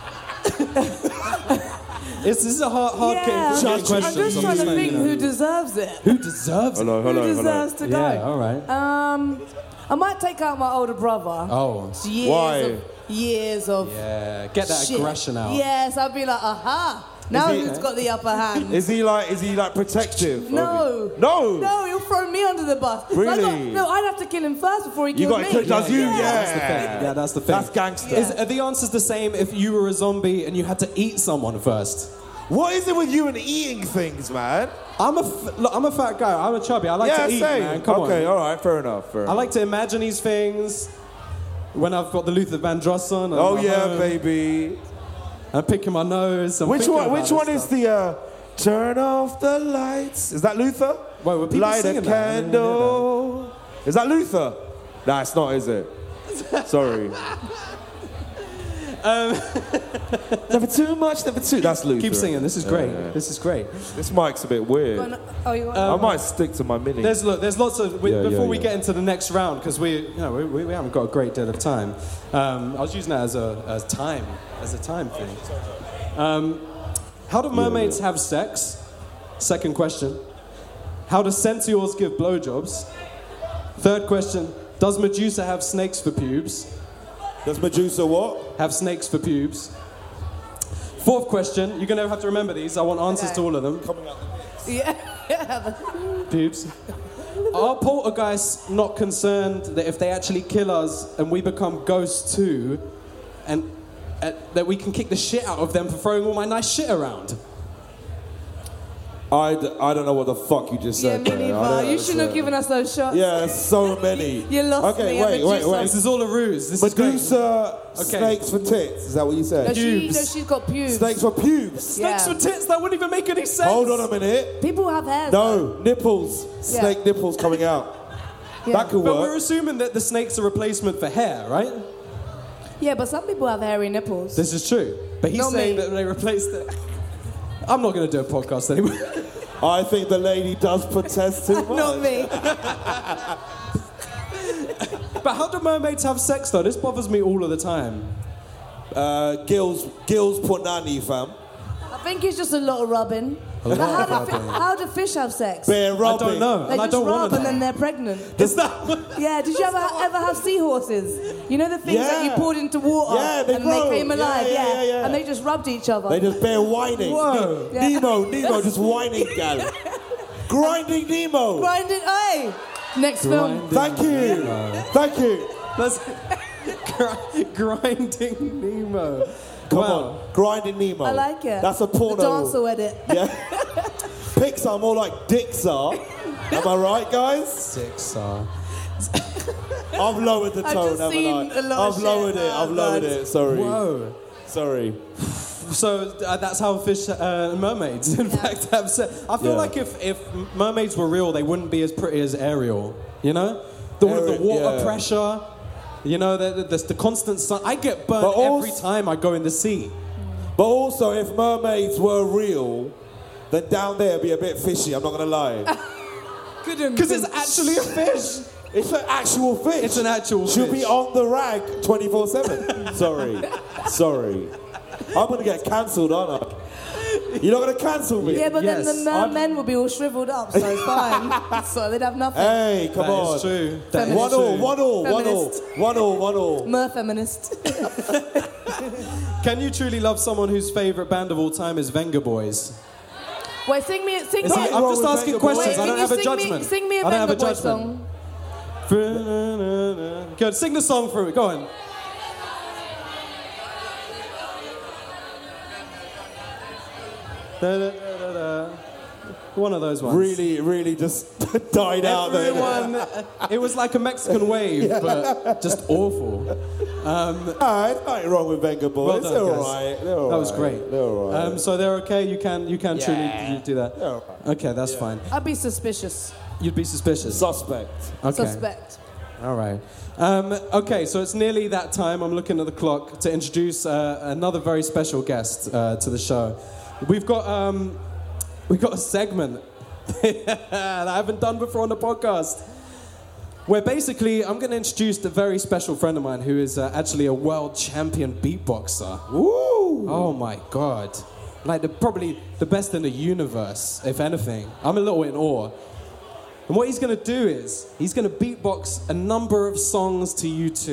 It's, this is a hard, hard yeah, game. I'm Judge just, I'm questions. just trying to saying, think you know. who deserves it. Who deserves it? Hello, Who deserves to go? Yeah, all right. Um, I might take out my older brother. Oh. It's years Why? Of, years of Yeah, get that shit. aggression out. Yes, I'd be like, aha. Now he- who's got the upper hand? Is he like? Is he like protective? No. Of you? No. No, he'll throw me under the bus. So I got- Really? no, I'd have to kill him first before he You killed got me. to does you? Yeah. That's the thing. Yeah, that's the thing. That's gangster. Is, are the answers the same if you were a zombie and you had to eat someone first? What is it with you and eating things, man? I'm a, f- look, I'm a fat guy. I'm a chubby. I like yeah, to eat, same. man. Come okay, on. all right, fair enough. Fair I enough. like to imagine these things when I've got the Luther Vandross on. and Oh I'm yeah, home, baby. I'm picking my nose. I'm Which thinking one? about Which this one is stuff. the uh, turn off the lights? Is that Luther? Wait, were people Light a singing that? I didn't hear candle. Is that Luther? Nah, it's not, is it? Sorry. Um, never too much, never too. That's Luther. Keep singing. This is great. This is great. This mic's a bit weird. Oh, no. Oh, you want I might stick to my mini. There's look. There's lots of. We, Yeah, yeah, before we yeah. get into the next round, because we, you know, we, we, we haven't got a great deal of time. Um, I was using that as a as time as a time thing. Um, how do mermaids have sex? Second question. How do centaurs give blowjobs? Third question. Does Medusa have snakes for pubes? Does Medusa what? Have snakes for pubes? Fourth question. You're gonna have to remember these. I want answers Okay. to all of them. Yeah. Pubes. Are poltergeists not concerned that if they actually kill us and we become ghosts too, and uh, that we can kick the shit out of them for throwing all my nice shit around? I, d- I don't know what the fuck you just Yeah, said me there. I neither. don't You shouldn't have understand. given us those shots. Yeah, there's so many. You lost okay, me at wait, wait, Medusa. wait. This is all a ruse. This is great. Medusa, Okay. snakes for tits. Is that what you said? No, she, Pubes. no, she's got pubes. Snakes for pubes. Snakes Yeah. for tits? That wouldn't even make any sense. Hold on a minute. People have hairs. No, nipples. Yeah. Snake nipples coming out. Yeah. That could But we're work. assuming that the snake's a replacement for hair, right? Yeah, but some people have hairy nipples. This is true. But he's Not saying me. that they replaced it. I'm not going to do a podcast anymore. I think the lady does protest too much. Not me. But how do mermaids have sex though? This bothers me all of the time. Uh, Gil's, Gil's punani, fam. I think it's just a lot of rubbing. But how do, fi- how do fish have sex? Bare I rubbing. don't know. They and I just don't rub want and to. then they're pregnant. Is that? Yeah, did you ever ever have seahorses? You know the things that you Yeah. poured into water Yeah, they and grow. they came Yeah, alive, yeah, yeah, yeah. and they just rubbed each other. They just bare whining. Whoa. Yeah. Nemo, Nemo just whining, gal. Grinding Nemo. Grind it, hey! Next film. Thank you. Thank you. That's gr- grinding Nemo. Come Wow. on. Grinding Nemo. I like it. That's a porno. The dancer edit. Yeah. Pixar more like Dixar. Am I right, guys? Six are. I've lowered the I've tone, just haven't seen I? a lot of I've lowered shit. it. I've Oh, lowered God. it. Sorry. Whoa. Sorry. So uh, that's how fish uh, and mermaids, in fact, have sex. I feel Yeah. like if, if mermaids were real, they wouldn't be as pretty as Ariel. You know, the, all of the Ariel, water yeah. pressure. You know, the, the, the constant sun. I get burnt But every also- time I go in the sea. But also, if mermaids were real, then down there it'd be a bit fishy. I'm not gonna lie. Because it's actually a fish. It's an actual fish. It's an actual She'll fish. be on the rag twenty-four seven. Sorry. Sorry. I'm gonna get cancelled, aren't I? You're not gonna cancel me? Yeah, but Yes. then the mer- men will be all shriveled up, so it's fine. So they'd have nothing. Hey, come That on. is true. That is One all, true. one all, one all, Feminist. one all, one all. Mer feminist. Can you truly love someone whose favourite band of all time is Venga Boys? Wait, sing me, sing Is me. he- I'm wrong just with asking Venga Boys? questions. Wait, I don't can have you a sing me- judgment. sing me a I don't have a Venga Boys judgment. song. Good. Sing the song for me. Go on. Da, da, da, da, da. One of those ones. Really, really just died out there. Everyone, it was like a Mexican wave, but just awful. Um, Ah, it's nothing wrong with Venga Well Boys. done, They're guys. alright. They're alright. That was great. They're alright. Um, so they're okay. You can you can Yeah. truly do that. They're alright. Okay, that's fine. I'd be suspicious. You'd be suspicious. Suspect. Okay. Suspect. All right. Um, okay, so it's nearly that time. I'm looking at the clock to introduce uh, another very special guest uh, to the show. We've got um, we've got a segment that I haven't done before on the podcast, where basically I'm going to introduce a very special friend of mine who is uh, actually a world champion beatboxer. Woo! Oh my god! Like the, probably the best in the universe, if anything. I'm a little in awe. And what he's going to do is, he's going to beatbox a number of songs to you two.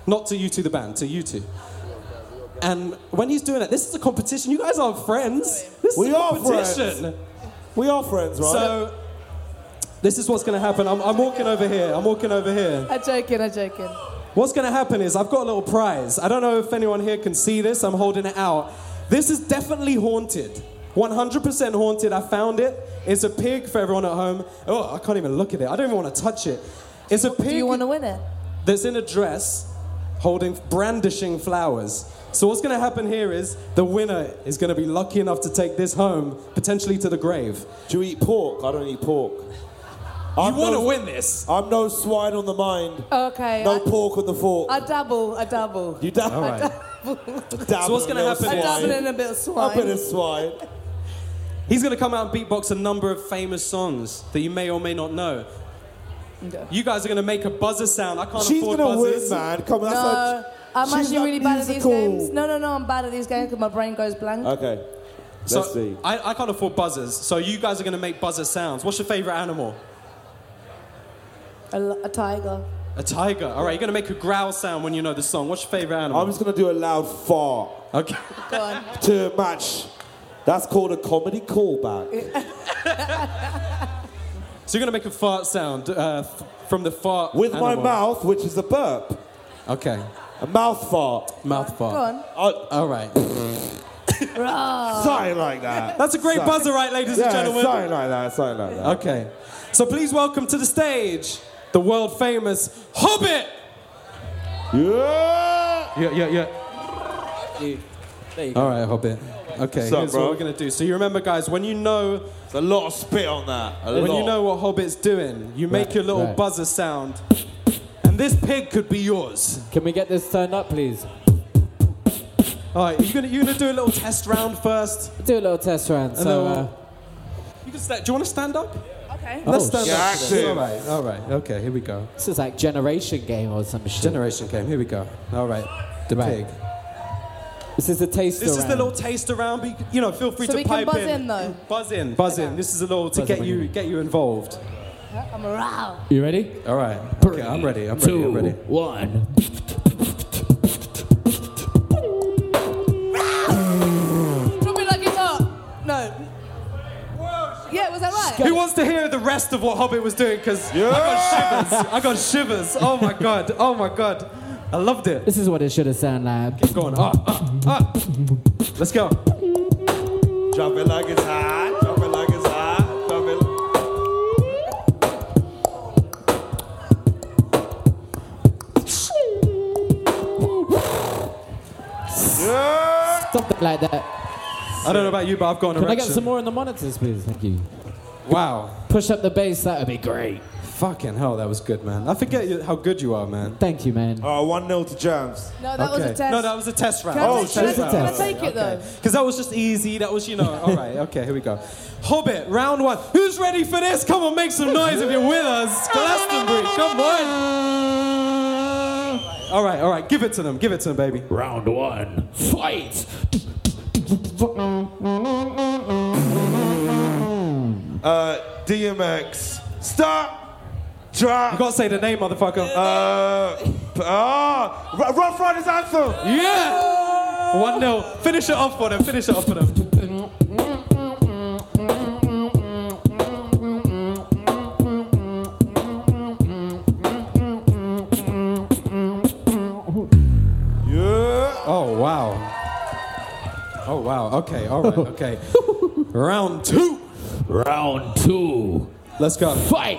Not to U two the band, to U two. And when he's doing it, this is a competition. You guys aren't friends. This We is a are competition. friends. We are friends, right? So, this is what's going to happen. I'm, I'm walking over here. I'm walking over here. I'm joking, I'm joking. What's going to happen is I've got a little prize. I don't know if anyone here can see this. I'm holding it out. This is definitely haunted. one hundred percent haunted. I found it. It's a pig for everyone at home. Oh, I can't even look at it. I don't even want to touch it. It's a pig Do you want to win it? that's in a dress holding, brandishing flowers. So what's going to happen here is the winner is going to be lucky enough to take this home, potentially to the grave. Do you eat pork? I don't eat pork. You I'm want to no, win this. I'm no swine on the mind. Okay. No I, pork on the fork. I dabble, I dabble. you dab- All right. dabble So what's in gonna a happen little is- I dabble swine. in a bit of swine. Up in a swine. He's going to come out and beatbox a number of famous songs that you may or may not know. Okay. You guys are going to make a buzzer sound. I can't She's afford gonna buzzers. win, man. Come on, that's No, like, I'm she's actually like really bad at these musical. games. No, no, no, I'm bad at these games because my brain goes blank. Okay. So Let's see. I, I can't afford buzzers, so you guys are going to make buzzer sounds. What's your favorite animal? A, l- a tiger. A tiger. All right, you're going to make a growl sound when you know the song. What's your favorite animal? I'm just gonna do a loud fart Okay. Go on. to match. That's called a comedy callback. So you're going to make a fart sound uh, f- from the fart With my animal. mouth, which is a burp. Okay. A mouth fart. Mouth Go fart. on. Oh, All right. something like that. That's a great Something. buzzer, right, ladies Yeah, and gentlemen? something like that, something like that. Okay. So please welcome to the stage the world famous Hobbit. Yeah! Yeah, yeah, yeah. All right, Hobbit. Okay, What's up, here's bro? what we're gonna do. So you remember, guys, when you know There's a lot of spit on that. A when lot. you know what Hobbit's doing, you make Right, your little right. buzzer sound, and this pig could be yours. Can we get this turned up, please? All right, you're gonna you're gonna do a little test round first. Do a little test round. So, then uh, we'll- You can sta- Do you want to stand up? Okay. Let's Oh, stand shit. up. Active. All right, all right. Okay, here we go. this is like generation game or some shit. Generation game. Here we go. All right, the Right. pig. This is the taste This is round. the little taste around. But you, you know, feel free So to we can pipe buzz in, though? Buzz in, buzz in. This is a little to Buzz get in, you okay. get you involved. I'm around. You ready? All right. Okay, I'm ready. I'm ready. I'm ready. One. Drop it like it's hot. No. Yeah, was that right? Who wants to hear the rest of what Hobbit was doing? Because I got shivers. I got shivers. Oh my god. Oh my god. I loved it. This is what it should have sounded like. Keep going. Ah, ah, ah. Let's go. Drop it like it's hot. Drop it like it's hot. Drop it. Yeah! Something like that. I don't know about you, but I've got an Can I erection. get some more on the monitors, please? Thank you. Wow. Push up the bass, that would be great. Fucking hell, that was good, man. I forget you- how good you are, man. Thank you, man. Oh, one nil to Jams. No, that was a test. No, that was a test round. Can I Oh, take, shit. can I, can I Test take it though? Because that was just easy. That was, you know, all right. Okay, here we go. Hobbit, round one. Who's ready for this? Come on, make some noise if you're with us. Glastonbury, come on. All right, all right. Give it to them. Give it to them, baby. Round one. Fight! Uh, D M X. Stop. Drop. You gotta say the name, motherfucker. Uh, ah, R- Rough Riders Anthem. Yeah! one nil. Finish it off for them. Finish it off for them. Yeah. Oh, wow. Oh, wow. Okay, all right, okay. Round two. Round two. Let's go. Fight!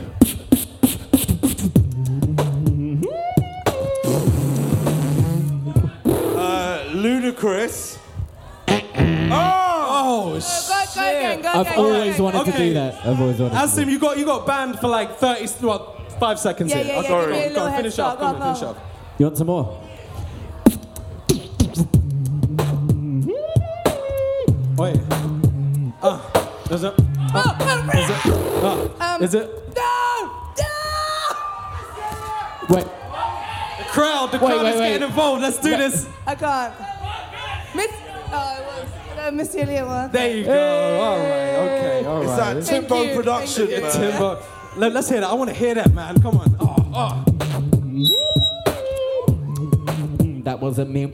Uh, Ludacris. Oh! Oh, Go, shit. go again, go I've again. always go wanted again. to do that. I've always wanted to do Asim, you got you got banned for like thirty, well, five seconds Yeah, here. yeah, Oh, yeah, sorry. give me a Go little on, head finish start. up. Come Go, on, finish go. up. You want some more? Wait. Ah, is it? Oh, oh, Is it? Ah, Um, is it? No! No! Wait. The crowd, the Wait, crowd wait, is wait. getting involved. Let's do this. I can't. Miss. Oh, it was. No, Miss Elliott one. There you go. All right. Okay. All It's right. that Thank Timbo you, production, thank you. man. Timbo. Let, let's hear that. I want to hear that, man. Come on. Oh, oh. that wasn't me.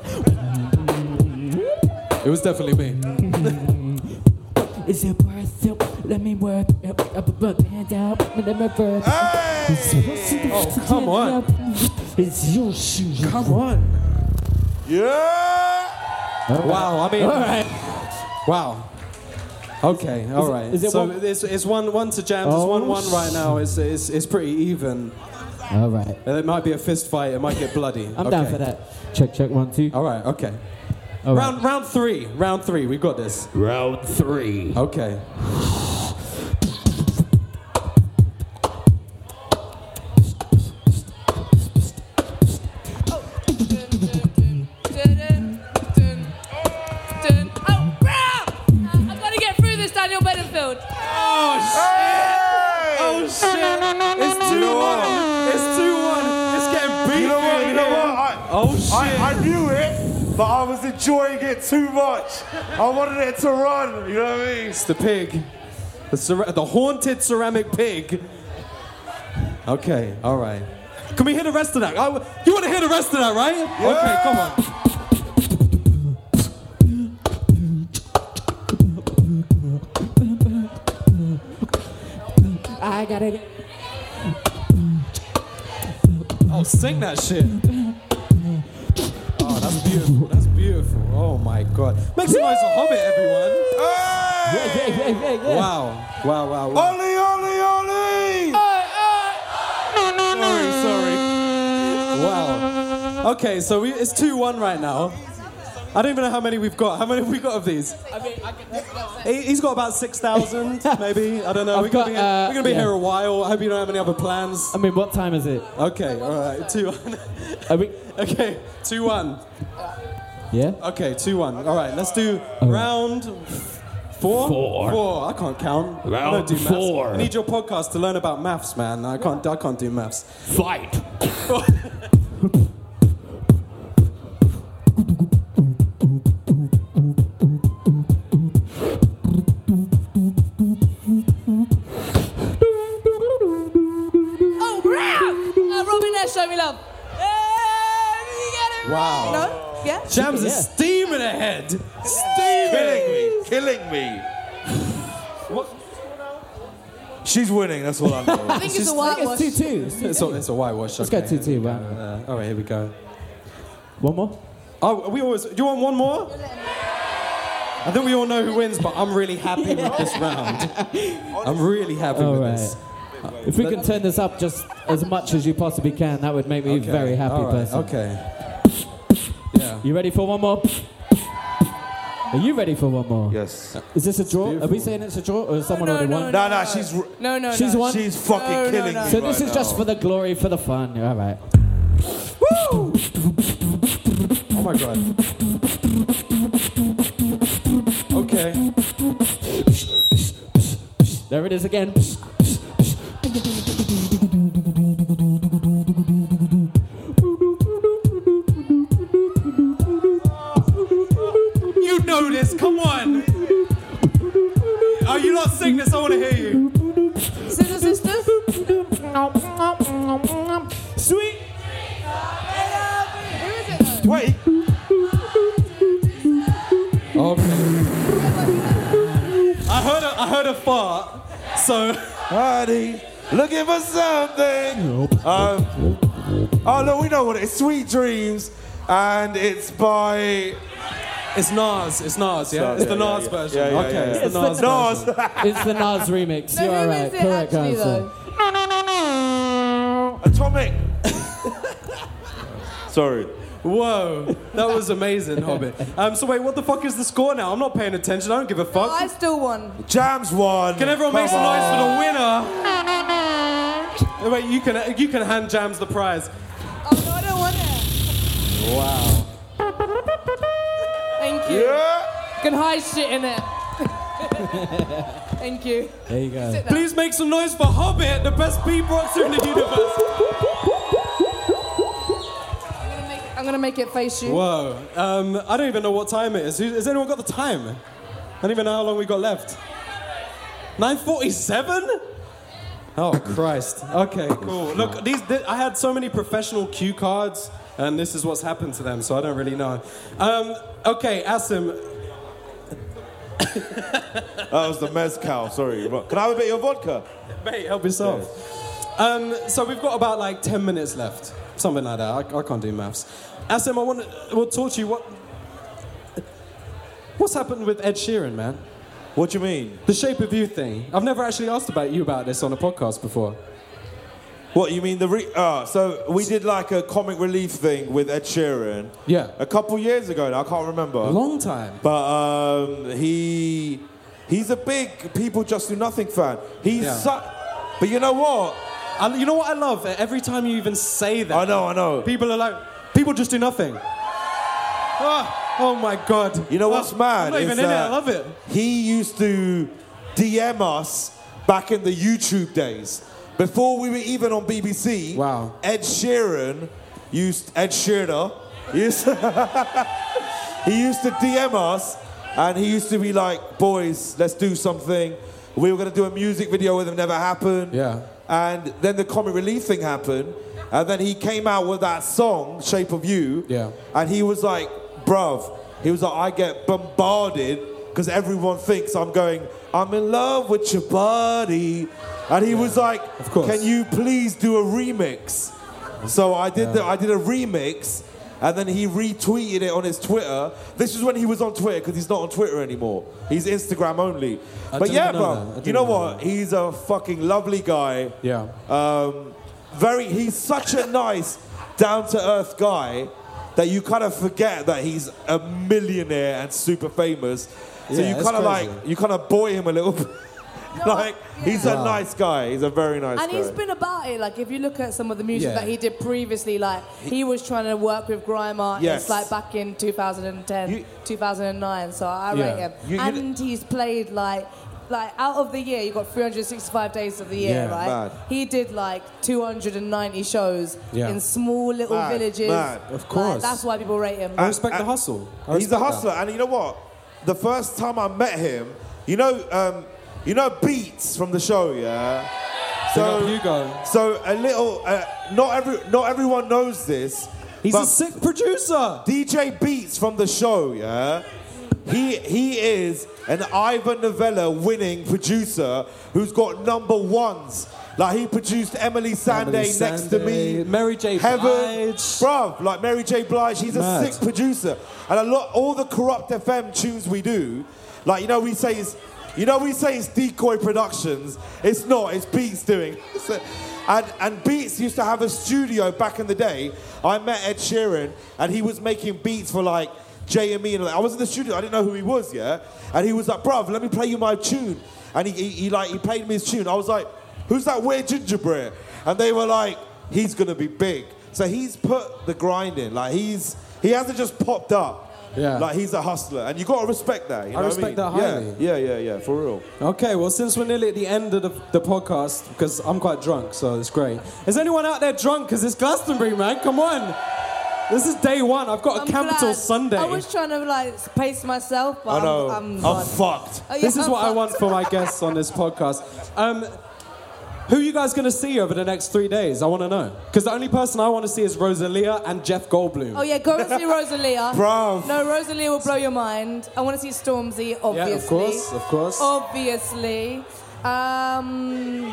It was definitely me. It's your birthday. Let me work. Put hand out. Let me work. Hey! Oh, come on. It's your shoes. Come on. Yeah! Wow, I mean, All right. wow. Okay, all right. is it so one- it's, it's one one to Jams. It's Oh, one one right now. It's, it's it's pretty even. All right. It might be a fist fight. It might get bloody. I'm okay. down for that. Check, check, one, two. All right. Okay. All right. Round round three. Round three. We got this. Round three. Okay. Oh, crap! I've got to get through this, Daniel Bedingfield. Oh shit! Oh shit! It's two one. It's two one. It's getting beat. You know what? You know what? I, Oh shit! I, I knew it, but I was enjoying it too much. I wanted it to run. You know what I mean? It's the pig. The, cera- the haunted ceramic pig. Okay, all right. Can we hear the rest of that? I, you want to hear the rest of that, right? Okay, come on. I gotta get. Oh, sing that shit. Oh, that's beautiful. That's beautiful. Oh my God. Make some noise for Hobbit, everyone. Hey! Yeah, yeah, yeah, yeah, yeah. Wow. Wow, wow, wow. Ollie, Ollie, Ollie! Sorry, sorry. Wow. Okay, so we, it's two one right now. I don't even know how many we've got. How many have we got of these? I mean, I can He- He's got about six thousand, maybe. I don't know. I've We're gonna, got, be, uh, we're gonna be yeah. here a while. I hope you don't have any other plans. I mean, what time is it? Okay, all right. two one. Are we? Okay, two one. Yeah. Okay, two one. All right, let's do All right. round four. Four. Four. I can't count. I Round don't do maths. four. I need your podcast to learn about maths, man. I can't. I can't do maths. Fight. Oh, crap! Uh, Robin Nash, show me love. Hey, you get it Wow. right. No? Yeah? Jams Yeah. is steaming ahead. Killing Steaming. me, killing me. She's winning, that's all I know. I think it's a whitewash. It's two two. It's a, it's a whitewash. Let's okay. go two two. Wow. Uh, all right, here we go. One more. Oh, we always. Do you want one more? I think we all know who wins, but I'm really happy with this round. I'm really happy All with right. this. If we can turn this up just as much as you possibly can, that would make me a Okay, very happy all right, person. Okay. Yeah. You ready for one more? Are you ready for one more? Yes. Is this a draw? Are we saying it's a draw, or has someone no, already no, won? No, no, she's r- No, no, She's no. won. she's fucking No, no, killing no. me. So this right is just now. for the glory, for the fun. All right. Oh my God. Okay. There it is again. You know this. Come on. Oh, you not sing this. I want to hear you. Scissor Sisters? Sweet. Who is it though? Wait. Okay. I heard a, I heard a fart. So. Honey, looking for something. Um, oh, no, we know what it is. Sweet Dreams, and it's by... It's Nas. It's Nas. Yeah. Nas, It's the yeah, Nas yeah, version. yeah, yeah, okay. yeah, It's yeah. the Nas. It's the Nas. version. It's the Nas remix. No, You're who all is right. it Correct actually answer. though? Atomic. Sorry. Whoa, that was amazing, Hobbit. Um, so wait, what the fuck is the score now? I'm not paying attention. I don't give a fuck. I still won. Jams won. Can everyone make Come some noise for on. the winner? Wait, you can you can hand Jams the prize. Oh, no, I don't want it. Wow. Thank you. Yeah. You can hide shit in it. Thank you. There you go. Sit down. Please make some noise for Hobbit, the best beatboxer in the universe. I'm gonna make it, I'm gonna make it face you. Whoa. Um, I don't even know what time it is. Who- Has anyone got the time? I don't even know how long we got left. nine forty-seven? Oh, Christ. Okay, cool. Look, these th- I had so many professional cue cards. and this is what's happened to them, so I don't really know. Um, okay, Asim. That was the mezcal, sorry. Can I have a bit of your vodka? Mate, help yourself. Yeah. Um, so we've got about like ten minutes left. Something like that. I, I can't do maths. Asim, I want to we'll talk to you. What, what's happened with Ed Sheeran, man? What do you mean? The Shape of You thing. I've never actually asked about you about this on a podcast before. What, you mean the... Re- uh, so we did like a comic relief thing with Ed Sheeran. Yeah. A couple years ago now, I can't remember. A long time. But um, he... He's a big People Just Do Nothing fan. He's Yeah. su- But you know what? And you know what I love? Every time you even say that. I know, I know. People are like, people just do nothing. Oh, oh my God. You know what's oh, mad? I'm not even is in it, that I love it. He used to D M us back in the YouTube days. Before we were even on B B C, wow. Ed Sheeran used, Ed Sheeran, used he used to D M us, and he used to be like, boys, let's do something. We were going to do a music video with him, never happened. Yeah. And then the comic relief thing happened, and then he came out with that song, Shape of You. Yeah. And he was like, bruv, he was like, I get bombarded because everyone thinks I'm going, I'm in love with your body. And he yeah. was like, of course. Can you please do a remix? So I did, yeah. the, I did a remix, and then he retweeted it on his Twitter. This is when he was on Twitter, because he's not on Twitter anymore. He's Instagram only. I but yeah, know bro, you know what? That. He's a fucking lovely guy. Yeah. Um, very. He's such a nice, down-to-earth guy that you kind of forget that he's a millionaire and super famous. So yeah, you kind of like, you kind of boy him a little bit. No, like, yeah. he's a nice guy. He's a very nice and guy. And he's been about it. Like, if you look at some of the music yeah. that he did previously, like, he was trying to work with grime artists, yes. like, back in two thousand ten, you, two thousand nine. So I yeah. rate him. You, you and he's played, like, like, out of the year, you've got three hundred sixty-five days of the year, yeah, right? Mad. He did, like, two hundred ninety shows yeah. in small little mad, villages. Mad. Of course. Like, that's why people rate him. I respect uh, the hustle. I He's a respect hustler. that. And you know what? The first time I met him, you know, um, you know Beats from the show, yeah? So Hugo. So a little, uh, not every, not everyone knows this. He's a sick producer. D J Beats from the show, yeah? He he is an Ivor Novello winning producer who's got number ones. Like, he produced Emily Sandé, Emily Sandé, Next to Me, Mary J. Heaven, Blige. bruv, like Mary J. Blige. He's Mad. a sick producer, and a lot, all the Corrupt F M tunes we do, like, you know, we say it's, you know, we say it's Decoy Productions. It's not. It's Beats doing. And, and Beats used to have a studio back in the day. I met Ed Sheeran, and he was making beats for, like, J M E. And I was in the studio. I didn't know who he was, yeah? And he was like, bruv, let me play you my tune. And he, he, he like, he played me his tune. I was like, who's that weird gingerbread? And they were like, he's going to be big. So he's put the grind in. Like, he's, he hasn't just popped up. Yeah. Like, he's a hustler. And you got to respect that. You know I respect what I mean? that highly. Yeah, yeah, yeah, yeah, for real. Okay, well, since we're nearly at the end of the, the podcast, because I'm quite drunk, so it's great. Is anyone out there drunk? Because it's Glastonbury, man. Come on. This is day one. I've got a I'm Capital glad. Sunday. I was trying to, like, pace myself, but I know. I'm, I'm, I'm gone. fucked. Oh, yeah, This is I'm what I fucked. want for my guests on this podcast. Um, who are you guys going to see over the next three days? I want to know. Because the only person I want to see is Rosalia and Jeff Goldblum. Oh, yeah, go and see Rosalia. Bro. No, Rosalia will blow your mind. I want to see Stormzy, obviously. Yeah, of course, of course. Obviously. Um,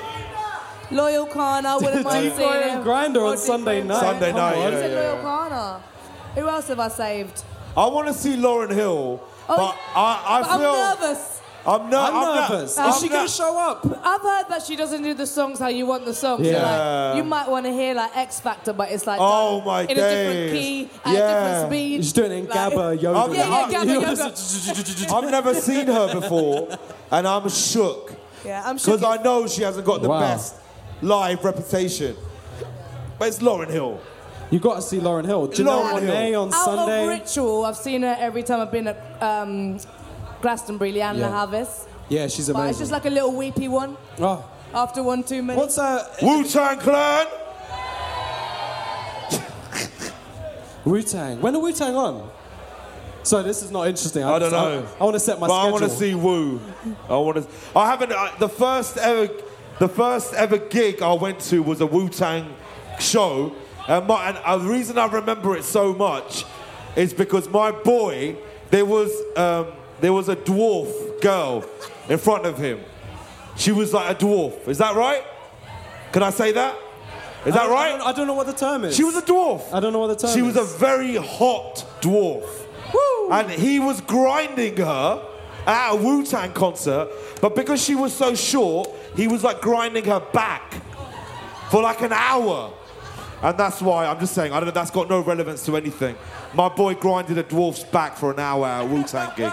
Loyal Kana, wouldn't mind G-Boy seeing and him. Grindr on Or Sunday G-Boy. night. Sunday Come night, on. yeah, Who said yeah, Loyal yeah. Kana? Who else have I saved? I want to see Lauryn Hill, Oh, but I, I But I'm feel... nervous. I'm, ner- I'm I'm nervous. I'm Is she going ner- to show up? I've heard that she doesn't do the songs how you want the songs. Yeah. So, like, you might want to hear like X Factor, but it's like Oh, done my in a days. different key, at Yeah. a different speed. She's doing it in Like- Gabba yoga. I'm- Yeah, yeah, I'm- Gabba yoga. I've never seen her before, and I'm shook. Yeah, I'm sure. Because I know she hasn't got the Wow. best live reputation. But it's Lauryn Hill. You got to see Lauryn Hill. Janelle Lauryn Monáe Hill. on Out Sunday. of Ritual, I've seen her every time I've been at um, Glastonbury, Leanne Yeah. Lahavis. Yeah, she's But amazing. it's just like a little weepy one oh. after one too many. What's uh, Wu-Tang Clan. Wu-Tang? When are Wu-Tang on? So this is not interesting. I don't know. I, I want to set my but schedule. I want to see Wu. I want to. I haven't. I, the first ever, the first ever gig I went to was a Wu-Tang show, And, my, and uh, the reason I remember it so much is because my boy, there was um, there was a dwarf girl in front of him. She was like a dwarf. Is that right? Can I say that? Is that I right? I don't, I don't know what the term is. She was a dwarf. I don't know what the term she is. was a very hot dwarf. Woo. And he was grinding her at a Wu-Tang concert, but because she was so short, he was like grinding her back for like an hour. And that's why, I'm just saying, I don't know, that's got no relevance to anything. My boy grinded a dwarf's back for an hour at a Wu-Tang gig.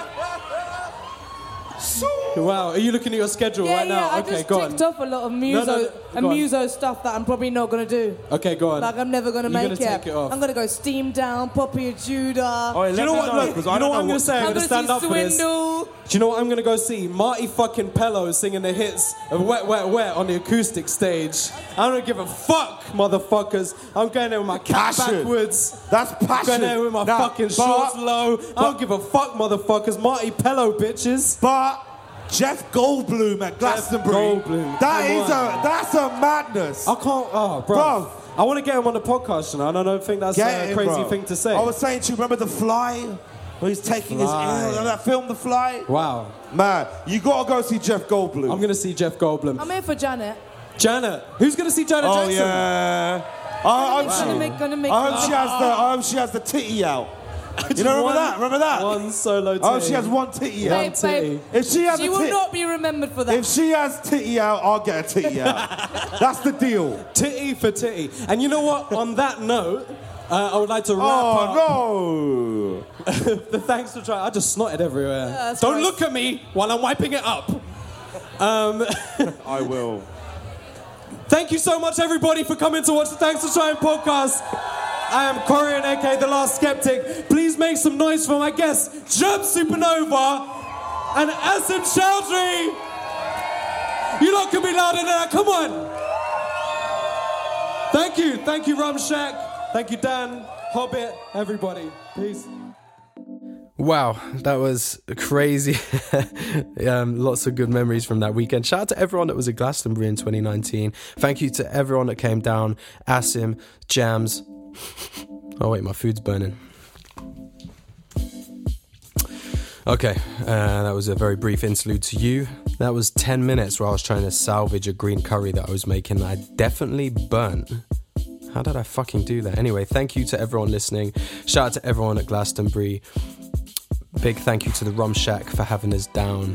So Wow, are you looking at your schedule Yeah, right yeah, now? I Okay, just go on. ticked off a lot of muso, No, no, no, and go on. muso stuff that I'm probably not going to do. Okay, go on. Like, I'm never going to You're make gonna it. take it off. I'm going to go Steam Down, Poppy and Judah. Oh, Do you know what? Look, because you I know don't what I'm know going to say? I'm I'm going to going stand to up see for this. Swindle. Do you know what I'm going to go see? Marty fucking Pello singing the hits of Wet, Wet, Wet on the acoustic stage. I don't give a fuck, motherfuckers. I'm going there with my cat Passion. backwards. That's I'm passion. going there with my Now, fucking but- shorts low. I don't give a fuck, motherfuckers. Marty Pello, bitches. But Jeff Goldblum at Glastonbury. Goldblum, That come is on. a that's a madness. I can't, oh, bro. Bro. I want to get him on the podcast, you know, and I don't think that's Get a it, crazy bro. thing to say. I was saying to you, remember The Fly? Where he's taking Fly. his remember that film, The Fly? Wow. Man, you gotta go see Jeff Goldblum. I'm going to see Jeff Goldblum. I'm here for Janet. Janet. Who's going to see Janet oh Jackson? yeah. I, I'm Gonna sure. make, gonna make I hope she has the. I hope she has the titty out. You know, remember One- that? Remember that? One solo titty. I hope she has one titty out. Babe, babe, If she has she a will tit- not be remembered for that. if she has titty out, I'll get a titty out. That's the deal. Titty for titty. And you know what? On that note, uh, I would like to wrap Oh up no! the thanks for trying. I just snotted everywhere. that's Don't gross. look at me while I'm wiping it up. Um, I will. thank you so much, everybody, for coming to watch the Thanks for Trying podcast. I am Corian, aka The Last Skeptic. Please make some noise for my guests, Jeb Supernova and Asim Chowdhury. You lot can be louder than that. Come on. Thank you. Thank you, Rum Shack. Thank you, Dan, Hobbit, everybody. Peace. Wow, that was crazy. um, lots of good memories from that weekend. Shout out to everyone that was at Glastonbury in twenty nineteen. Thank you to everyone that came down. Asim, Jams. Oh wait, my food's burning. Okay, uh, that was a very brief interlude to you. That was ten minutes where I was trying to salvage a green curry that I was making. I definitely burnt. How did I fucking do that? Anyway, thank you to everyone listening. Shout out to everyone at Glastonbury. Big thank you to the Rum Shack for having us down.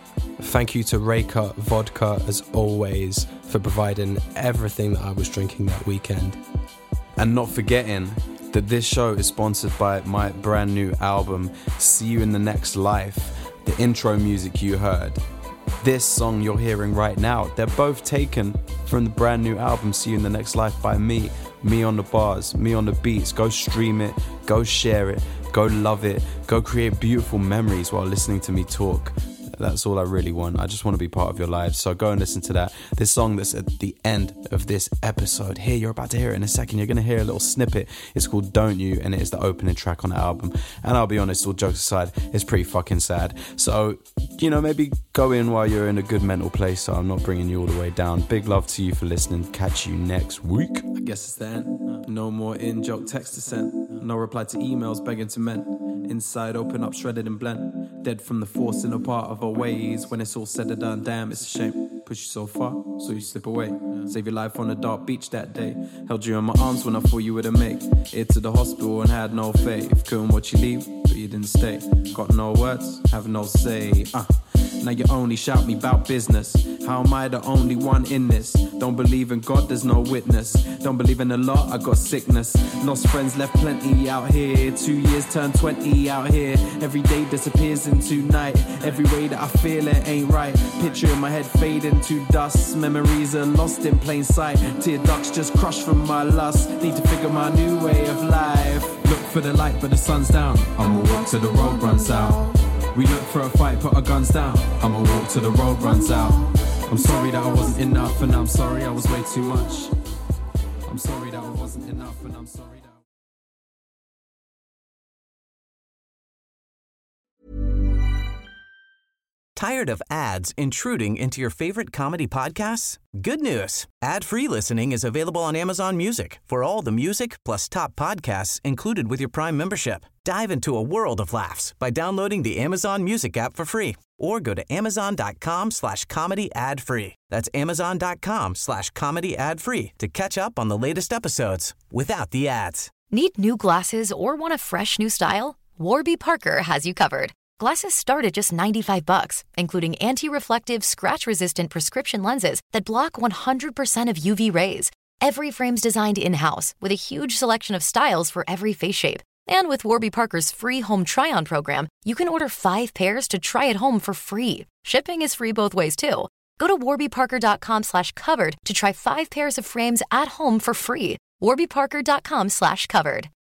Thank you to Raycut Vodka, as always, for providing everything that I was drinking that weekend. And not forgetting that this show is sponsored by my brand new album, See You in the Next Life. The intro music you heard, this song you're hearing right now, they're both taken from the brand new album, See You in the Next Life by me. Me on the bars, me on the beats. Go stream it, go share it, go love it, go create beautiful memories while listening to me talk. That's all I really want. I just want to be part of your lives. So go and listen to that. This song that's at the end of this episode. Here, you're about to hear it in a second. You're going to hear a little snippet. It's called Don't You, and it is the opening track on the album. And I'll be honest, all jokes aside, it's pretty fucking sad. So, you know, maybe go in while you're in a good mental place, so I'm not bringing you all the way down. Big love to you for listening. Catch you next week. I guess it's the end. No more in-joke text to send. No reply to emails begging to mend. Inside open up, shredded and blend. Dead from the force in a part of our ways. When it's all said and done, damn, it's a shame. Push you so far, so you slip away. Save your life on a dark beach that day. Held you in my arms when I thought you wouldn't make it to the hospital and had no faith. Couldn't watch you leave, but you didn't stay. Got no words, have no say. Uh. Now you only shout me about business. How am I the only one in this? Don't believe in God, there's no witness. Don't believe in the law, I got sickness. Lost friends, left plenty out here. Two years turned twenty out here. Every day disappears into night. Every way that I feel it ain't right. Picture in my head fading to dust. Memories are lost in plain sight. Tear ducts just crushed from my lust. Need to figure my new way of life. Look for the light, but the sun's down. I'ma walk till the road runs out. We look for a fight, put our guns down. I'ma walk till the road runs out. I'm sorry that I wasn't enough, and I'm sorry I was way too much. I'm sorry that I wasn't enough, and I'm sorry that... Tired of ads intruding into your favorite comedy podcasts? Good news. Ad-free listening is available on Amazon Music for all the music plus top podcasts included with your Prime membership. Dive into a world of laughs by downloading the Amazon Music app for free or go to amazon.com slash comedy ad free. That's amazon.com slash comedy ad free to catch up on the latest episodes without the ads. Need new glasses or want a fresh new style? Warby Parker has you covered. Glasses start at just ninety-five bucks, including anti-reflective, scratch-resistant prescription lenses that block one hundred percent of U V rays. Every frame's designed in-house with a huge selection of styles for every face shape. And with Warby Parker's free home try-on program, you can order five pairs to try at home for free. Shipping is free both ways, too. Go to warbyparker.com slash covered to try five pairs of frames at home for free. warbyparker.com slash covered.